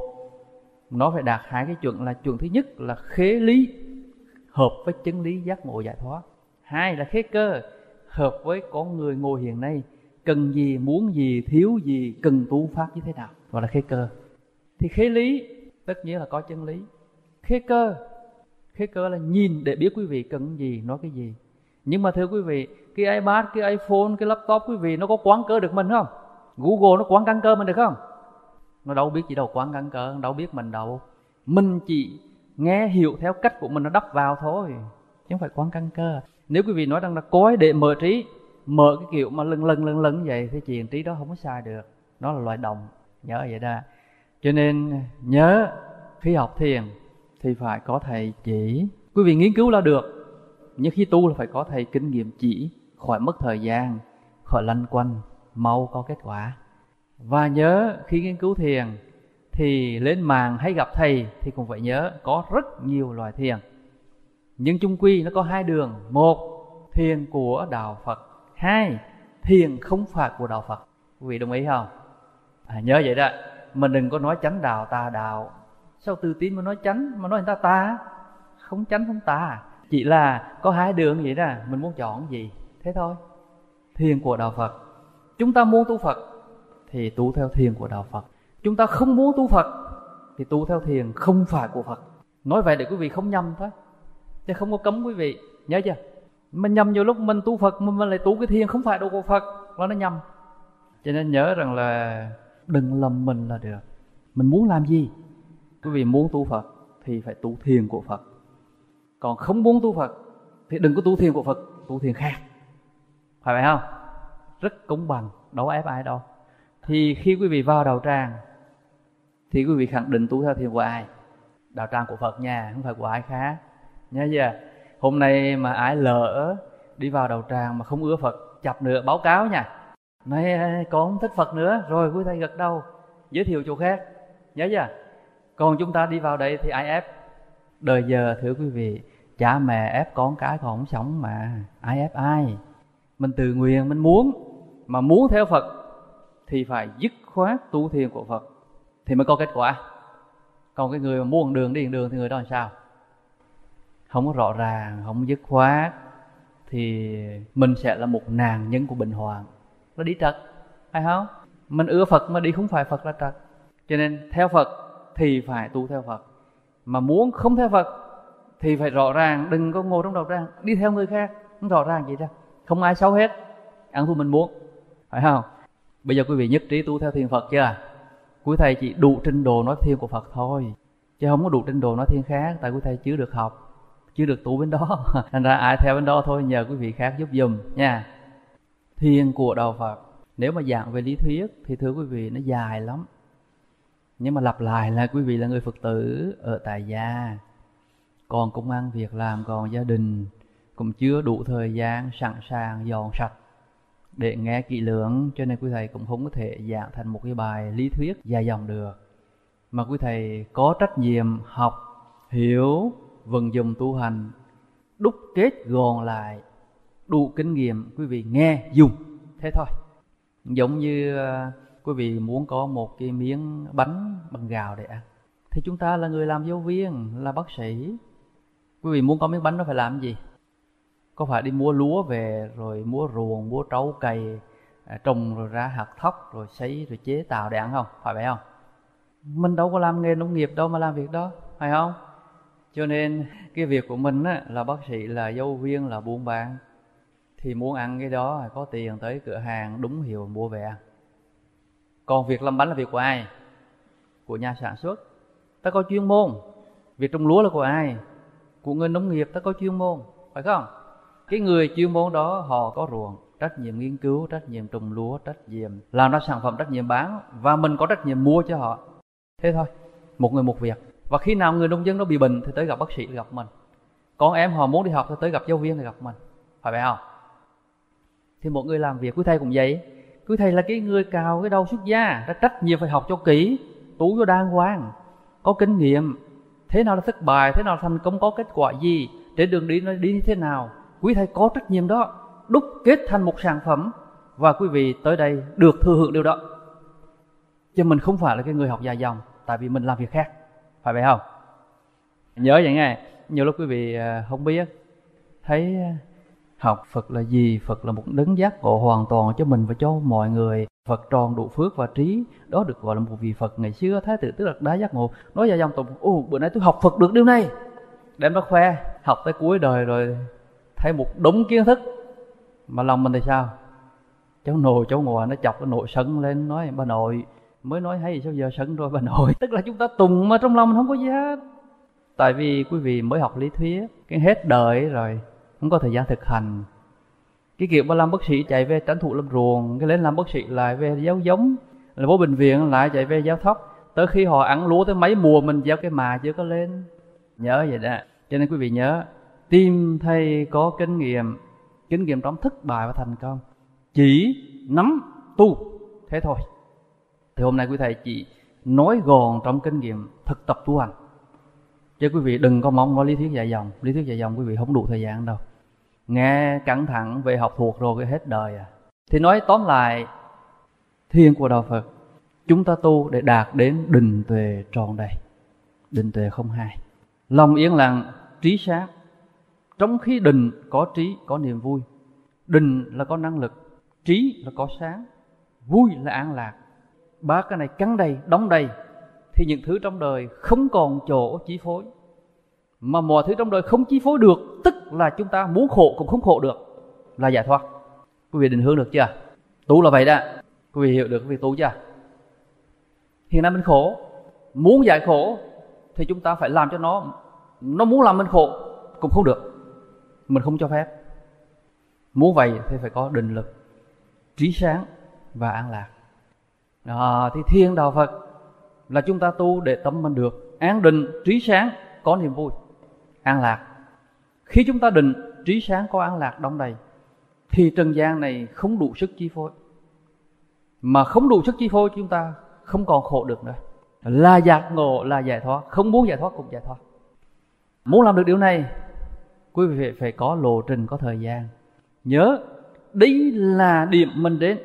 nó phải đạt hai cái chuẩn, là chuẩn thứ nhất là khế lý, hợp với chân lý giác ngộ giải thoát. Hai là khế cơ, hợp với con người ngồi hiện nay, cần gì, muốn gì, thiếu gì, cần tu pháp như thế nào, gọi là khế cơ. Thì khế lý tất nhiên là có chân lý. Khế cơ, khế cơ là nhìn để biết quý vị cần gì, nói cái gì. Nhưng mà thưa quý vị, cái iPad, cái iPhone, cái laptop quý vị nó có quán cơ được mình không? Google nó quán căn cơ mình được không? Nó đâu biết gì đâu quán căn cơ, đâu biết mình đâu. Mình chỉ nghe hiểu theo cách của mình, nó đắp vào thôi, chứ không phải quán căn cơ. Nếu quý vị nói rằng là cối để mở trí, mở cái kiểu mà lần lần lần lần như vậy thì chuyện trí đó không có sai được. Nó là loại động, nhớ vậy đó. Cho nên nhớ khi học thiền thì phải có thầy chỉ. Quý vị nghiên cứu là được, nhưng khi tu là phải có thầy kinh nghiệm chỉ, khỏi mất thời gian, khỏi lanh quanh, mau có kết quả. Và nhớ khi nghiên cứu thiền thì lên mạng hay gặp thầy thì cũng phải nhớ có rất nhiều loại thiền. Nhưng chung quy nó có hai đường. Một, thiền của đạo Phật. Hai, thiền không phải của đạo Phật. Quý vị đồng ý không? À, nhớ vậy đó. Mình đừng có nói chánh đạo tà đạo. Sao tự tin mà nói chánh mà nói người ta tà? Không chánh không tà. Chỉ là có hai đường vậy đó. Mình muốn chọn gì thế thôi. Thiền của đạo Phật. Chúng ta muốn tu Phật thì tu theo thiền của đạo Phật. Chúng ta không muốn tu Phật thì tu theo thiền không phải của Phật. Nói vậy để quý vị không nhầm thôi, chứ không có cấm quý vị, nhớ chưa? Mình nhầm nhiều lúc mình tu Phật mà mình lại tu cái thiền không phải đồ của Phật, là nó nhầm. Cho nên nhớ rằng là đừng lầm mình là được. Mình muốn làm gì? Quý vị muốn tu Phật thì phải tu thiền của Phật. Còn không muốn tu Phật thì đừng có tu thiền của Phật, tu thiền khác. Phải vậy không? Rất công bằng, đâu ép ai đâu. Thì khi quý vị vào đạo tràng thì quý vị khẳng định tu theo thiền của ai? Đạo tràng của Phật nha, không phải của ai khác. Nhớ chưa? Hôm nay mà ai lỡ đi vào đạo tràng mà không ưa Phật, chập nữa báo cáo nha. Nói con không thích Phật nữa, rồi quý thầy gật đầu, giới thiệu chỗ khác. Nhớ chưa? Còn chúng ta đi vào đây thì ai ép? Đời giờ thưa quý vị, cha mẹ ép con cái còn không sống mà, ai ép ai? Mình tự nguyện, mình muốn. Mà muốn theo Phật thì phải dứt khoát tu thiền của Phật thì mới có kết quả. Còn cái người mà muốn đường đi đường thì người đó làm sao? Không có rõ ràng, không dứt khoát thì mình sẽ là một nạn nhân của bệnh hoạn, nó đi trật, phải không? Mình ưa Phật mà đi không phải Phật là trật. Cho nên theo Phật thì phải tu theo Phật. Mà muốn không theo Phật thì phải rõ ràng, đừng có ngồi trong đạo tràng đi theo người khác, không rõ ràng gì đâu. Không ai xấu hết, ăn thua mình muốn, phải không? Bây giờ quý vị nhất trí tu theo thiền Phật chưa? Quý thầy chỉ đủ trình độ nói thiền của Phật thôi, chứ không có đủ trình độ nói thiền khác. Tại quý thầy chưa được học, chưa được tu bên đó. Thành ra ai theo bên đó thôi, nhờ quý vị khác giúp dùm nha. Thiền của đạo Phật, nếu mà giảng về lý thuyết thì thưa quý vị nó dài lắm. Nhưng mà lặp lại là quý vị là người Phật tử ở tại gia, còn công ăn việc làm, còn gia đình cũng chưa đủ thời gian sẵn sàng dọn sạch để nghe kỹ lưỡng, cho nên quý thầy cũng không có thể giảng thành một cái bài lý thuyết dài dòng được, mà quý thầy có trách nhiệm học, hiểu, vận dụng tu hành, đúc kết gọn lại, đủ kinh nghiệm quý vị nghe dùng, thế thôi. Giống như uh, quý vị muốn có một cái miếng bánh bằng gạo để ăn, thì chúng ta là người làm giáo viên, là bác sĩ, quý vị muốn có miếng bánh đó phải làm gì? Có phải đi mua lúa về rồi mua ruộng, mua trấu cày, trồng rồi ra hạt thóc rồi sấy rồi chế tạo để ăn không? Phải vậy không? Mình đâu có làm nghề nông nghiệp đâu mà làm việc đó, phải không? Cho nên cái việc của mình á, là bác sĩ, là giáo viên, là buôn bán, thì muốn ăn cái đó có tiền tới cửa hàng đúng hiệu mua về ăn. Còn việc làm bánh là việc của ai? Của nhà sản xuất, ta có chuyên môn. Việc trồng lúa là của ai? Của người nông nghiệp, ta có chuyên môn, phải không? Cái người chuyên môn đó họ có ruộng, trách nhiệm nghiên cứu, trách nhiệm trồng lúa, trách nhiệm làm ra sản phẩm, trách nhiệm bán, và mình có trách nhiệm mua cho họ. Thế thôi, một người một việc. Và khi nào người nông dân nó bị bệnh thì tới gặp bác sĩ, gặp mình. Con em họ muốn đi học thì tới gặp giáo viên thì gặp mình, phải vậy không? Thì một người làm việc, quý thầy cũng vậy. Quý thầy là cái người cào cái đầu xuất gia, đã trách nhiệm phải học cho kỹ, tú cho đàng hoàng, có kinh nghiệm, thế nào là thất bại, thế nào là thành công, có kết quả gì, trên đường đi nó đi như thế nào. Quý thầy có trách nhiệm đó, đúc kết thành một sản phẩm, và quý vị tới đây được thừa hưởng điều đó. Chứ mình không phải là cái người học dài dòng, tại vì mình làm việc khác, phải vậy không? Nhớ vậy nghe, nhiều lúc quý vị không biết, thấy học Phật là gì? Phật là một đấng giác ngộ hoàn toàn cho mình và cho mọi người. Phật tròn đủ phước và trí, đó được gọi là một vị Phật. Ngày xưa Thái tử Tức Đạt Đa giác ngộ nói dài dòng tụng: ô, bữa nay tôi học Phật được điều này, đem nó khoe. Học tới cuối đời rồi thấy một đống kiến thức, mà lòng mình thì sao? Cháu nội cháu ngoại nó chọc cái nội sân lên, nói bà nội mới nói hay sao giờ sân rồi bà nội. Tức là chúng ta tùng mà trong lòng mình không có gì hết. Tại vì quý vị mới học lý thuyết, cái hết đời rồi không có thời gian thực hành. Cái kiểu mà làm bác sĩ chạy về tranh thủ làm ruộng, cái lên làm bác sĩ lại về giáo giống, là vô bệnh viện lại chạy về giáo thóc, tới khi họ ăn lúa tới mấy mùa mình gieo cái mà chưa có lên. Nhớ vậy đó. Cho nên quý vị nhớ, tìm thầy có kinh nghiệm, kinh nghiệm trong thất bại và thành công, chỉ nắm tu, thế thôi. Thì hôm nay quý thầy chỉ nói gọn trong kinh nghiệm thực tập tu hành, chứ quý vị đừng có mong nói lý thuyết dài dòng. Lý thuyết dài dòng quý vị không đủ thời gian đâu, nghe căng thẳng về học thuộc rồi cái hết đời à. Thì nói tóm lại, thiền của đạo Phật, chúng ta tu để đạt đến định tuệ tròn đầy, định tuệ không hai, lòng yên lặng, trí sáng. Trong khi định có trí, có niềm vui. Định là có năng lực, trí là có sáng, vui là an lạc. Ba cái này cắn đầy, đóng đầy, thì những thứ trong đời không còn chỗ chi phối. Mà mọi thứ trong đời không chi phối được, tức là chúng ta muốn khổ cũng không khổ được, là giải thoát. Quý vị định hướng được chưa? Tu là vậy đó. Quý vị hiểu được cái việc tu chưa? Hiện nay mình khổ, muốn giải khổ thì chúng ta phải làm cho nó, nó muốn làm mình khổ cũng không được, mình không cho phép. Muốn vậy thì phải có định lực, trí sáng và an lạc. À, thì thiền đạo Phật là chúng ta tu để tâm mình được an định, trí sáng, có niềm vui, an lạc. Khi chúng ta định, trí sáng, có an lạc đong đầy, thì trần gian này không đủ sức chi phối. Mà không đủ sức chi phối chúng ta không còn khổ được nữa, là giác ngộ, là giải thoát. Không muốn giải thoát cũng giải thoát. Muốn làm được điều này, quý vị phải có lộ trình, có thời gian. Nhớ, đây là điểm mình đến,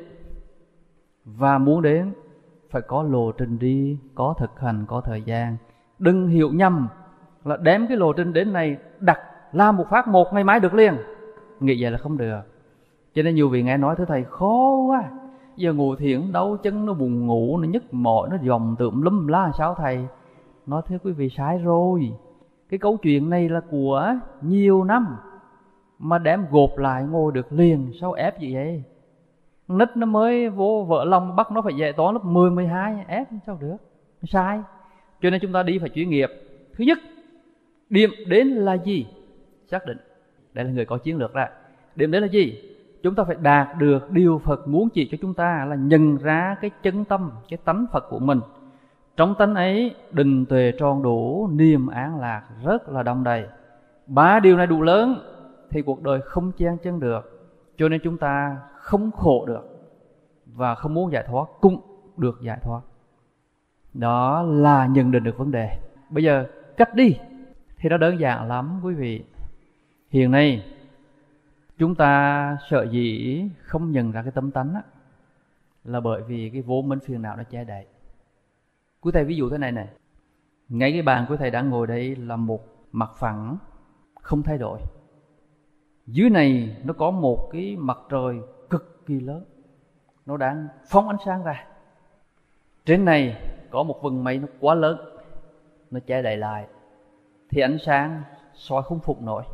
và muốn đến phải có lộ trình đi, có thực hành, có thời gian. Đừng hiểu nhầm là đem cái lộ trình đến này đặt làm một phát một ngày mai được liền, nghĩ vậy là không được. Cho nên nhiều vị nghe nói: thưa thầy khó quá, giờ ngồi thiền đau chân, nó buồn ngủ, nó nhức mỏi, nó dòm tụm lum la sao thầy? Nói thế quý vị sai rồi. Cái câu chuyện này là của nhiều năm, mà đem gộp lại ngồi được liền, sao ép gì vậy? Nít nó mới vô vợ lòng bắt nó phải dạy toán lớp mười, mười hai, ép sao được? Sai. Cho nên chúng ta đi phải chuyên nghiệp. Thứ nhất, điểm đến là gì? Xác định. Đây là người có chiến lược đó. Điểm đến là gì? Chúng ta phải đạt được điều Phật muốn chỉ cho chúng ta, là nhận ra cái chân tâm, cái tánh Phật của mình Trong tánh ấy định tuệ tròn đủ, niềm an lạc rất là đong đầy. Ba điều này đủ lớn thì cuộc đời không chen chân được. Cho nên chúng ta không khổ được, và không muốn giải thoát cũng được giải thoát. Đó là nhận định được vấn đề. Bây giờ cách đi thì nó đơn giản lắm quý vị. Hiện nay chúng ta sợ dĩ không nhận ra cái tâm tánh á, là bởi vì cái vô minh phiền não nó che đậy. Quý thầy ví dụ thế này này, ngay cái bàn của thầy đang ngồi đây là một mặt phẳng không thay đổi. Dưới này nó có một cái mặt trời cực kỳ lớn, nó đang phóng ánh sáng ra. Trên này có một vầng mây nó quá lớn, nó che đậy lại, thì ánh sáng soi không phục nổi.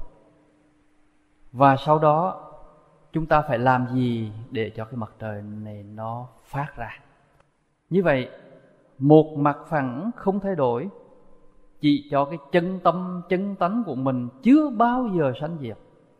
Và sau đó chúng ta phải làm gì để cho cái mặt trời này nó phát ra? Như vậy, một mặt phẳng không thay đổi chỉ cho cái chân tâm, chân tánh của mình chưa bao giờ sanh diệt.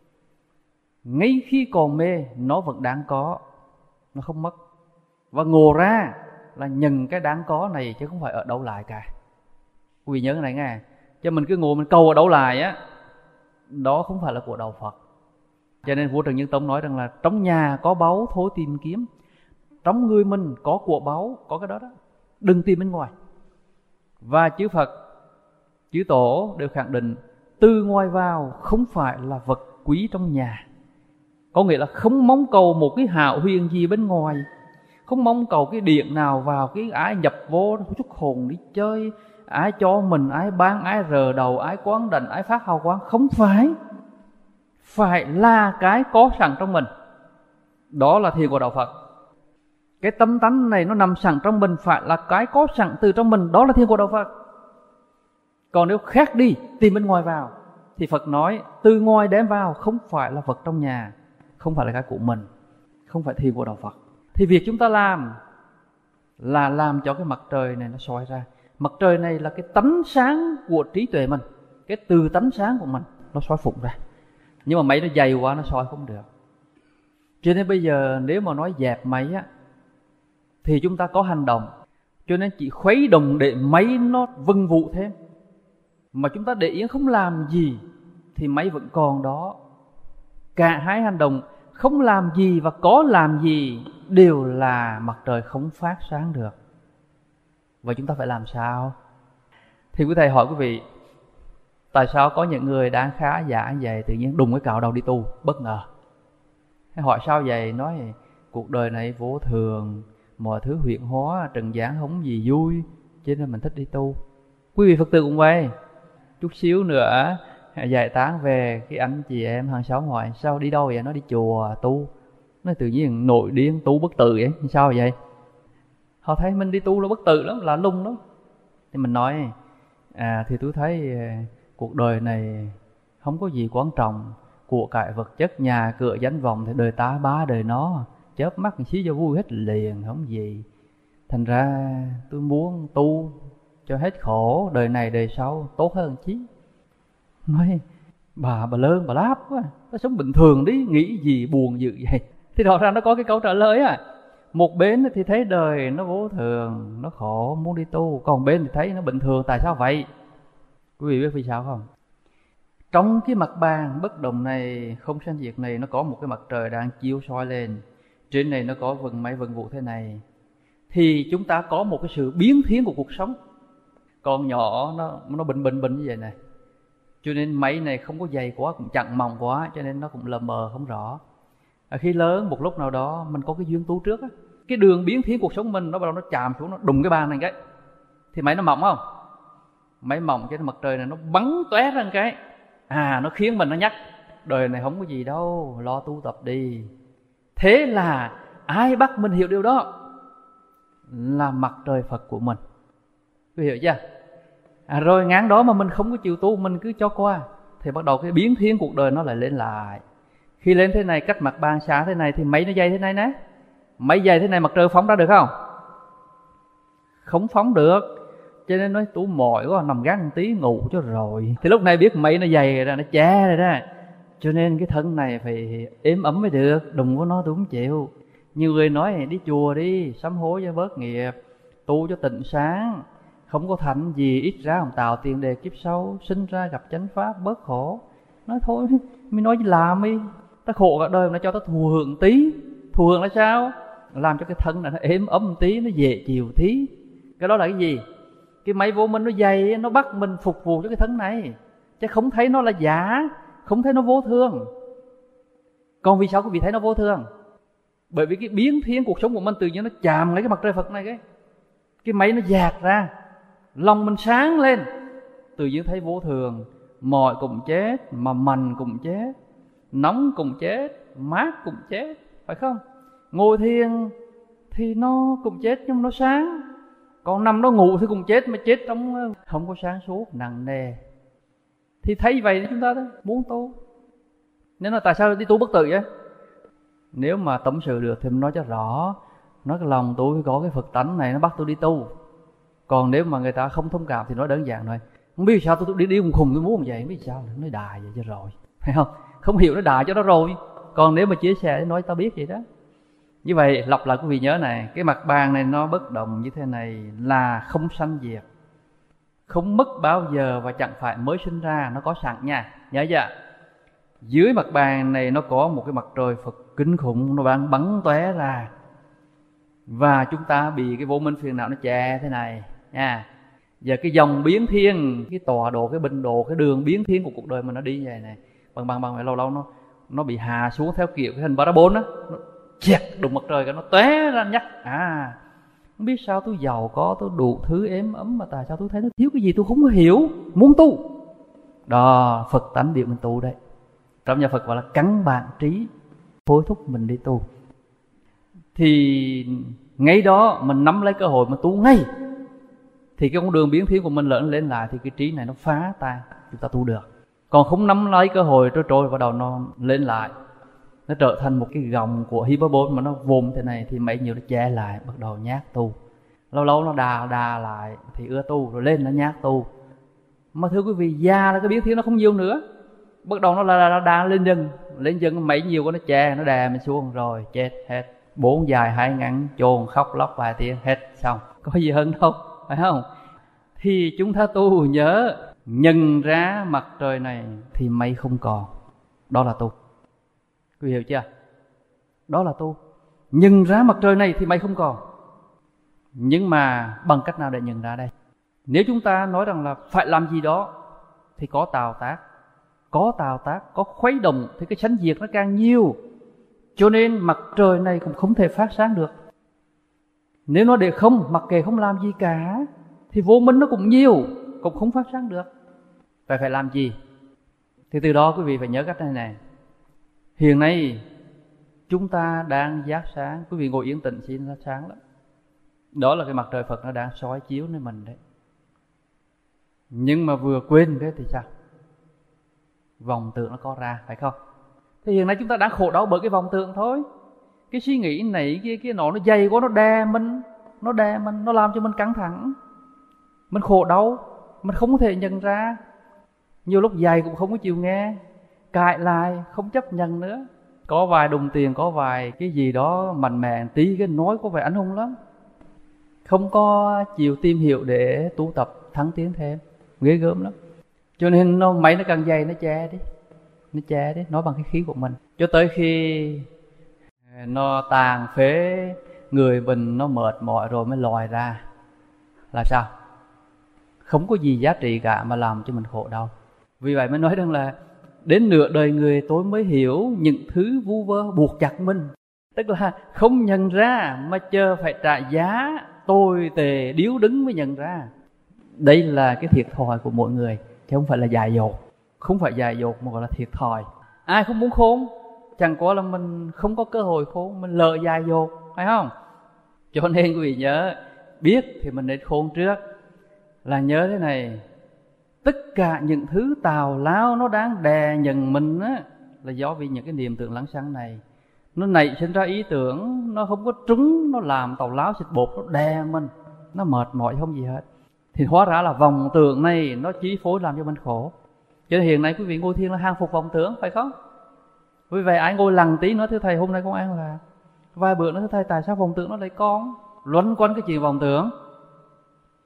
Ngay khi còn mê, nó vẫn đang có, nó không mất. Và ngộ ra là nhận cái đáng có này chứ không phải ở đâu lại cả. Quý vị nhớ cái này nghe. Chứ mình cứ ngồi mình cầu ở đâu lại á, đó không phải là của đạo Phật. Cho nên vua Trần Nhân Tông nói rằng là trong nhà có báu thôi tìm kiếm, trong người mình có của báu, có cái đó đó, đừng tìm bên ngoài. Và chư Phật, chư Tổ đều khẳng định từ ngoài vào không phải là vật quý trong nhà. Có nghĩa là không mong cầu một cái hào huyền gì bên ngoài, không mong cầu cái điện nào vào, cái ai nhập vô chút hồn đi chơi, ai cho mình, ai bán, ai rờ đầu, ai quán đành, ai phát hào quang. Không phải. Phải là cái có sẵn trong mình. Đó là thiền của đạo Phật. Cái tâm tánh này nó nằm sẵn trong mình, phải là cái có sẵn từ trong mình. Đó là thiền của đạo Phật. Còn nếu khác đi, tìm bên ngoài vào, thì Phật nói từ ngoài đem vào không phải là vật trong nhà, không phải là cái của mình, không phải thiền của đạo Phật. Thì việc chúng ta làm là làm cho cái mặt trời này nó soi ra. Mặt trời này là cái tánh sáng của trí tuệ mình, cái từ tánh sáng của mình nó soi phụng ra. Nhưng mà máy nó dày quá, nó soi không được. Cho nên bây giờ nếu mà nói dẹp máy á, thì chúng ta có hành động. Cho nên chỉ khuấy động để máy nó vâng vụ thêm. Mà chúng ta để yên không làm gì thì máy vẫn còn đó. Cả hai hành động không làm gì và có làm gì đều là mặt trời không phát sáng được. Và chúng ta phải làm sao? Thì quý thầy hỏi quý vị, tại sao có những người đang khá giả vậy tự nhiên đùng cái cạo đầu đi tu bất ngờ? Hay hỏi sao vậy? Nói cuộc đời này vô thường, mọi thứ huyễn hóa, trần gian không gì vui, cho nên mình thích đi tu. Quý vị Phật tử cũng vậy. Chút xíu nữa giải tán về, cái anh chị em hàng xóm hỏi sao đi đâu vậy? Nó đi chùa tu. Nó tự nhiên nội điên tu bất tử vậy. Sao vậy? Họ thấy mình đi tu là bất tử lắm, là lung lắm. Thì mình nói à thì tôi thấy cuộc đời này không có gì quan trọng, của cải vật chất, nhà cửa danh vọng thì đời ta bá đời nó, chớp mắt một xíu cho vui hết liền, không gì. Thành ra tôi muốn tu cho hết khổ, đời này đời sau tốt hơn chí. Nói bà bà lớn bà láp quá, nó sống bình thường đi, nghĩ gì buồn dữ vậy. Thì rõ ràng nó có cái câu trả lời à. Một bên thì thấy đời nó vô thường, nó khổ, muốn đi tu. Còn bên thì thấy nó bình thường, tại sao vậy? Quý vị biết vì sao không? Trong cái mặt bàn bất động này, không sanh diệt này, nó có một cái mặt trời đang chiếu soi lên. Trên này nó có vầng mây vầng vụ thế này. Thì chúng ta có một cái sự biến thiên của cuộc sống. Con nhỏ nó nó bệnh bệnh bệnh như vậy này, cho nên mây này không có dày quá, cũng chẳng mỏng quá, cho nên nó cũng lờ mờ không rõ. À, khi lớn một lúc nào đó mình có cái duyên tu trước á, cái đường biến thiên cuộc sống mình nó bắt đầu nó chạm xuống, nó đùng cái bàn này cái, thì mây nó mỏng không? Mây mỏng cho nên mặt trời này nó bắn tóe ra một cái, à nó khiến mình nó nhắc đời này không có gì đâu, lo tu tập đi. Thế là ai bắt mình hiểu điều đó? Là mặt trời Phật của mình. Quý hiểu chưa? À, rồi ngán đó mà mình không có chịu tu, mình cứ cho qua, thì bắt đầu cái biến thiên cuộc đời nó lại lên lại. Khi lên thế này, cách mặt bàn xa thế này, thì mấy nó dày thế này nè. Mấy dày thế này mặt trời phóng ra được không? Không phóng được. Cho nên nói tu mỏi quá, nằm gác một tí ngủ cho rồi. Thì lúc này biết mấy nó dày ra, nó che rồi đó. Cho nên cái thân này phải êm ấm mới được, đừng có nói tôi không chịu. Nhiều người nói đi chùa đi, sám hối cho bớt nghiệp, tu cho tịnh sáng. không có thành gì, ít ra ông tạo tiền đề kiếp sau, sinh ra gặp chánh pháp bớt khổ. Nói thôi, mình nói gì làm đi, ta khổ cả đời mà nó cho ta thù hưởng tí. Thù hưởng là sao? Làm cho cái thân này nó êm ấm tí, nó dễ chịu tí. Cái đó là cái gì? Cái máy vô minh nó dày, nó bắt mình phục vụ cho cái thân này, chứ không thấy nó là giả, không thấy nó vô thường. Còn vì sao quý vị thấy nó vô thường? Bởi vì cái biến thiên cuộc sống của mình tự nhiên nó chạm lấy cái mặt trời Phật này, cái cái máy nó dạt ra, lòng mình sáng lên, tự nhiên thấy vô thường. Mọi cũng chết, mà mành cũng chết, nóng cũng chết, mát cũng chết, phải không? Ngồi thiền thì nó cũng chết nhưng nó sáng, còn nằm đó ngủ thì cũng chết, mà chết trong không có sáng suốt, nặng nề. Thì thấy vậy chúng ta muốn tu. Nên là tại sao đi tu bất tử vậy? Nếu mà tâm sự được thì mình nói cho rõ. Nói cái lòng tôi có cái Phật tánh này nó bắt tôi đi tu. Còn nếu mà người ta không thông cảm thì nói đơn giản thôi, không biết sao tôi đi đi khùng khùng tôi muốn vậy, không biết sao nói đài vậy cho rồi, phải không? Không hiểu nó đài cho nó rồi. Còn nếu mà chia sẻ thì nói tao biết vậy đó. Như vậy lặp lại quý vị nhớ này, cái mặt bàn này nó bất động như thế này là không sanh diệt, không mất bao giờ và chẳng phải mới sinh ra, nó có sẵn nha, nhớ chưa? Dưới mặt bàn này nó có một cái mặt trời Phật kinh khủng, nó bắn bắn tóe ra, và chúng ta bị cái vô minh phiền não nó che thế này nha. Giờ cái dòng biến thiên, cái tọa độ, cái bình độ, cái đường biến thiên của cuộc đời mình nó đi như vậy này, bằng bằng bằng lâu lâu nó nó bị hạ xuống theo kiểu cái hình parabol á, nó chẹt đụng mặt trời cái nó tóe ra nhắc. À, không biết sao tôi giàu có, tôi đủ thứ êm ấm, mà tại sao tôi thấy nó thiếu cái gì tôi không có hiểu, muốn tu. Đó, Phật tánh biểu mình tu đấy. Trong nhà Phật gọi là cắn bạn trí, hối thúc mình đi tu. Thì ngay đó mình nắm lấy cơ hội mà tu ngay, thì cái con đường biến thiên của mình lớn lên lại, thì cái trí này nó phá tan, chúng ta tu được. Còn không nắm lấy cơ hội trôi trôi vào đầu nó lên lại, nó trở thành một cái gọng của hyperbole mà nó vồn thế này, thì mấy nhiều nó che lại, bắt đầu nhát tu. Lâu lâu nó đà đà lại thì ưa tu, rồi lên nó nhát tu. Mà thưa quý vị, già là cái biến thiên nó không nhiều nữa, bắt đầu nó là đà, đà lên dần, lên dần mấy nhiều của nó che, nó đè mình xuống rồi chết hết. Bốn dài hai ngắn, chồn khóc lóc vài tiếng hết xong, có gì hơn đâu, phải không? Thì chúng ta tu nhớ nhận ra mặt trời này thì mây không còn, đó là tu. Quý vị hiểu chưa? Đó là tu. Nhận ra mặt trời này thì mây không còn. Nhưng mà bằng cách nào để nhận ra đây? Nếu chúng ta nói rằng là phải làm gì đó thì có tạo tác, có tạo tác, có khuấy động thì cái sanh diệt nó càng nhiều. Cho nên mặt trời này cũng không thể phát sáng được. Nếu nó để không, mặc kệ không làm gì cả, thì vô minh nó cũng nhiều, cũng không phát sáng được. Vậy phải làm gì? Thì từ đó quý vị phải nhớ cách này này. Hiện nay chúng ta đang giác sáng, quý vị ngồi yên tĩnh xin nó sáng lắm. Đó là cái mặt trời Phật nó đang soi chiếu lên mình đấy. Nhưng mà vừa quên cái thì sao? Vọng tưởng nó có ra, phải không? Thì hiện nay chúng ta đang khổ đau bởi cái vọng tưởng thôi. Cái suy nghĩ này, cái, cái nọ nó dày quá, nó đè mình, nó đè mình, nó làm cho mình căng thẳng, mình khổ đau, mình không thể nhận ra. Nhiều lúc dày cũng không có chịu nghe, cãi lại, không chấp nhận nữa. Có vài đồng tiền, có vài cái gì đó mạnh mẽ tí, cái nói có vẻ anh hùng lắm, không có chịu tìm hiểu để tu tập thăng tiến thêm, ghê gớm lắm. Cho nên nó mấy nó càng dày nó che đi, nó che đi, nói bằng cái khí của mình, cho tới khi nó tàn phế, người mình nó mệt mỏi rồi mới lòi ra. Là sao? Không có gì giá trị cả mà làm cho mình khổ đau. Vì vậy mới nói rằng là đến nửa đời người tôi mới hiểu những thứ vu vơ buộc chặt mình. Tức là không nhận ra mà chờ phải trả giá tồi tệ điếu đứng mới nhận ra. Đây là cái thiệt thòi của mỗi người, chứ không phải là dại dột. Không phải dại dột mà gọi là thiệt thòi. Ai không muốn khôn? Chẳng qua là mình không có cơ hội khôn, mình lỡ dại dột, phải không? Cho nên quý vị nhớ, biết thì mình nên khôn trước. Là nhớ thế này, tất cả những thứ tào lao nó đáng đè nhận mình á, là do vì những cái niệm tưởng lắng xăng này. Nó nảy sinh ra ý tưởng, nó không có trúng, nó làm tào lao xịt bột, nó đè mình, nó mệt mỏi không gì hết. Thì hóa ra là vọng tưởng này nó chi phối làm cho mình khổ. Cho nên hiện nay quý vị ngồi thiền là hàng phục vọng tưởng, phải không? Vì vậy ai ngồi lằng tí nói thưa thầy hôm nay con ăn là vài bữa nói thưa thầy tại sao vọng tưởng nó lại con loanh quanh cái chuyện vọng tưởng.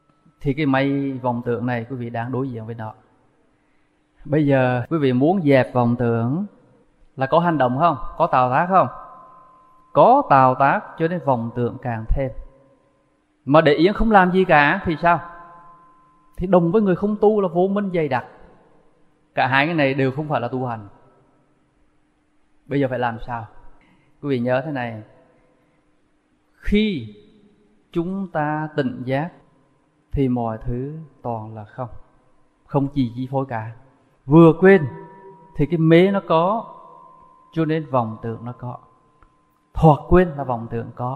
thì cái mây vọng tưởng này quý vị đang đối diện với nó. Bây giờ quý vị muốn dẹp vọng tưởng là có hành động không? Có tạo tác không? Có tạo tác, cho nên vọng tưởng càng thêm. Mà để yên không làm gì cả thì sao? Thì đồng với người không tu là vô minh dày đặc. Cả hai cái này đều không phải là tu hành. Bây giờ phải làm sao? Quý vị nhớ thế này, khi chúng ta tỉnh giác thì mọi thứ toàn là không, không chỉ chi phối cả. Vừa quên thì cái mê nó có, cho nên vọng tưởng nó có. Thoạt quên là vọng tưởng có.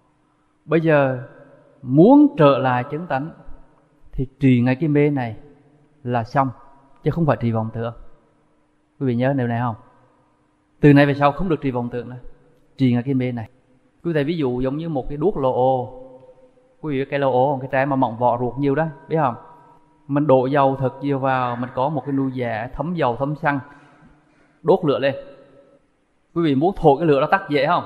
Bây giờ muốn trở lại chứng tánh thì trì ngay cái mê này là xong, chứ không phải trì vọng tưởng. Quý vị nhớ điều này không? Từ nay về sau không được trì vọng tưởng nữa, trì ngay cái mê này. Quý vị ví dụ giống như một cái đuốc lô ô. Quý vị biết cái lô ô, cái trái mà mọng vỏ ruột nhiều đó, biết không? Mình đổ dầu thật nhiều vào, mình có một cái nui dạ thấm dầu thấm xăng, đốt lửa lên. Quý vị muốn thổi cái lửa nó tắt dễ không?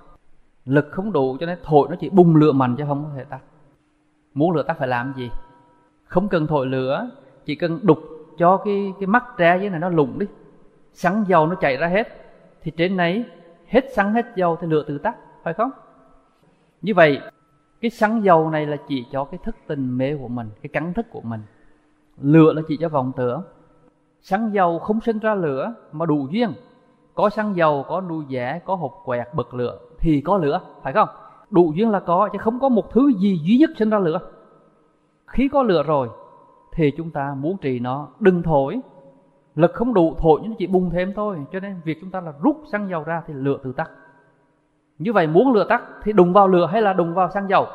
Lực không đủ cho nên thổi nó chỉ bùng lửa mạnh chứ không có thể tắt. Muốn lửa tắt phải làm gì? Không cần thổi lửa, chỉ cần đục cho cái cái mắt tre dưới này nó lủng đi, xăng dầu nó chảy ra hết, thì trên này hết xăng hết dầu thì lửa tự tắt, phải không? Như vậy cái xăng dầu này là chỉ cho cái thức tình mê của mình, cái cắn thức của mình. Lửa là chỉ cho vọng tưởng. Xăng dầu không sinh ra lửa mà đủ duyên. Có xăng dầu, có nui giả, có hộp quẹt bật lửa thì có lửa, phải không? Đủ duyên là có, chứ không có một thứ gì duy nhất sinh ra lửa. Khi có lửa rồi thì chúng ta muốn trì nó, đừng thổi. Lực không đủ, thổi nhưng nó chỉ bùng thêm thôi. Cho nên việc chúng ta là rút xăng dầu ra thì lửa tự tắt. Như vậy muốn lửa tắt thì đụng vào lửa hay là đụng vào xăng dầu?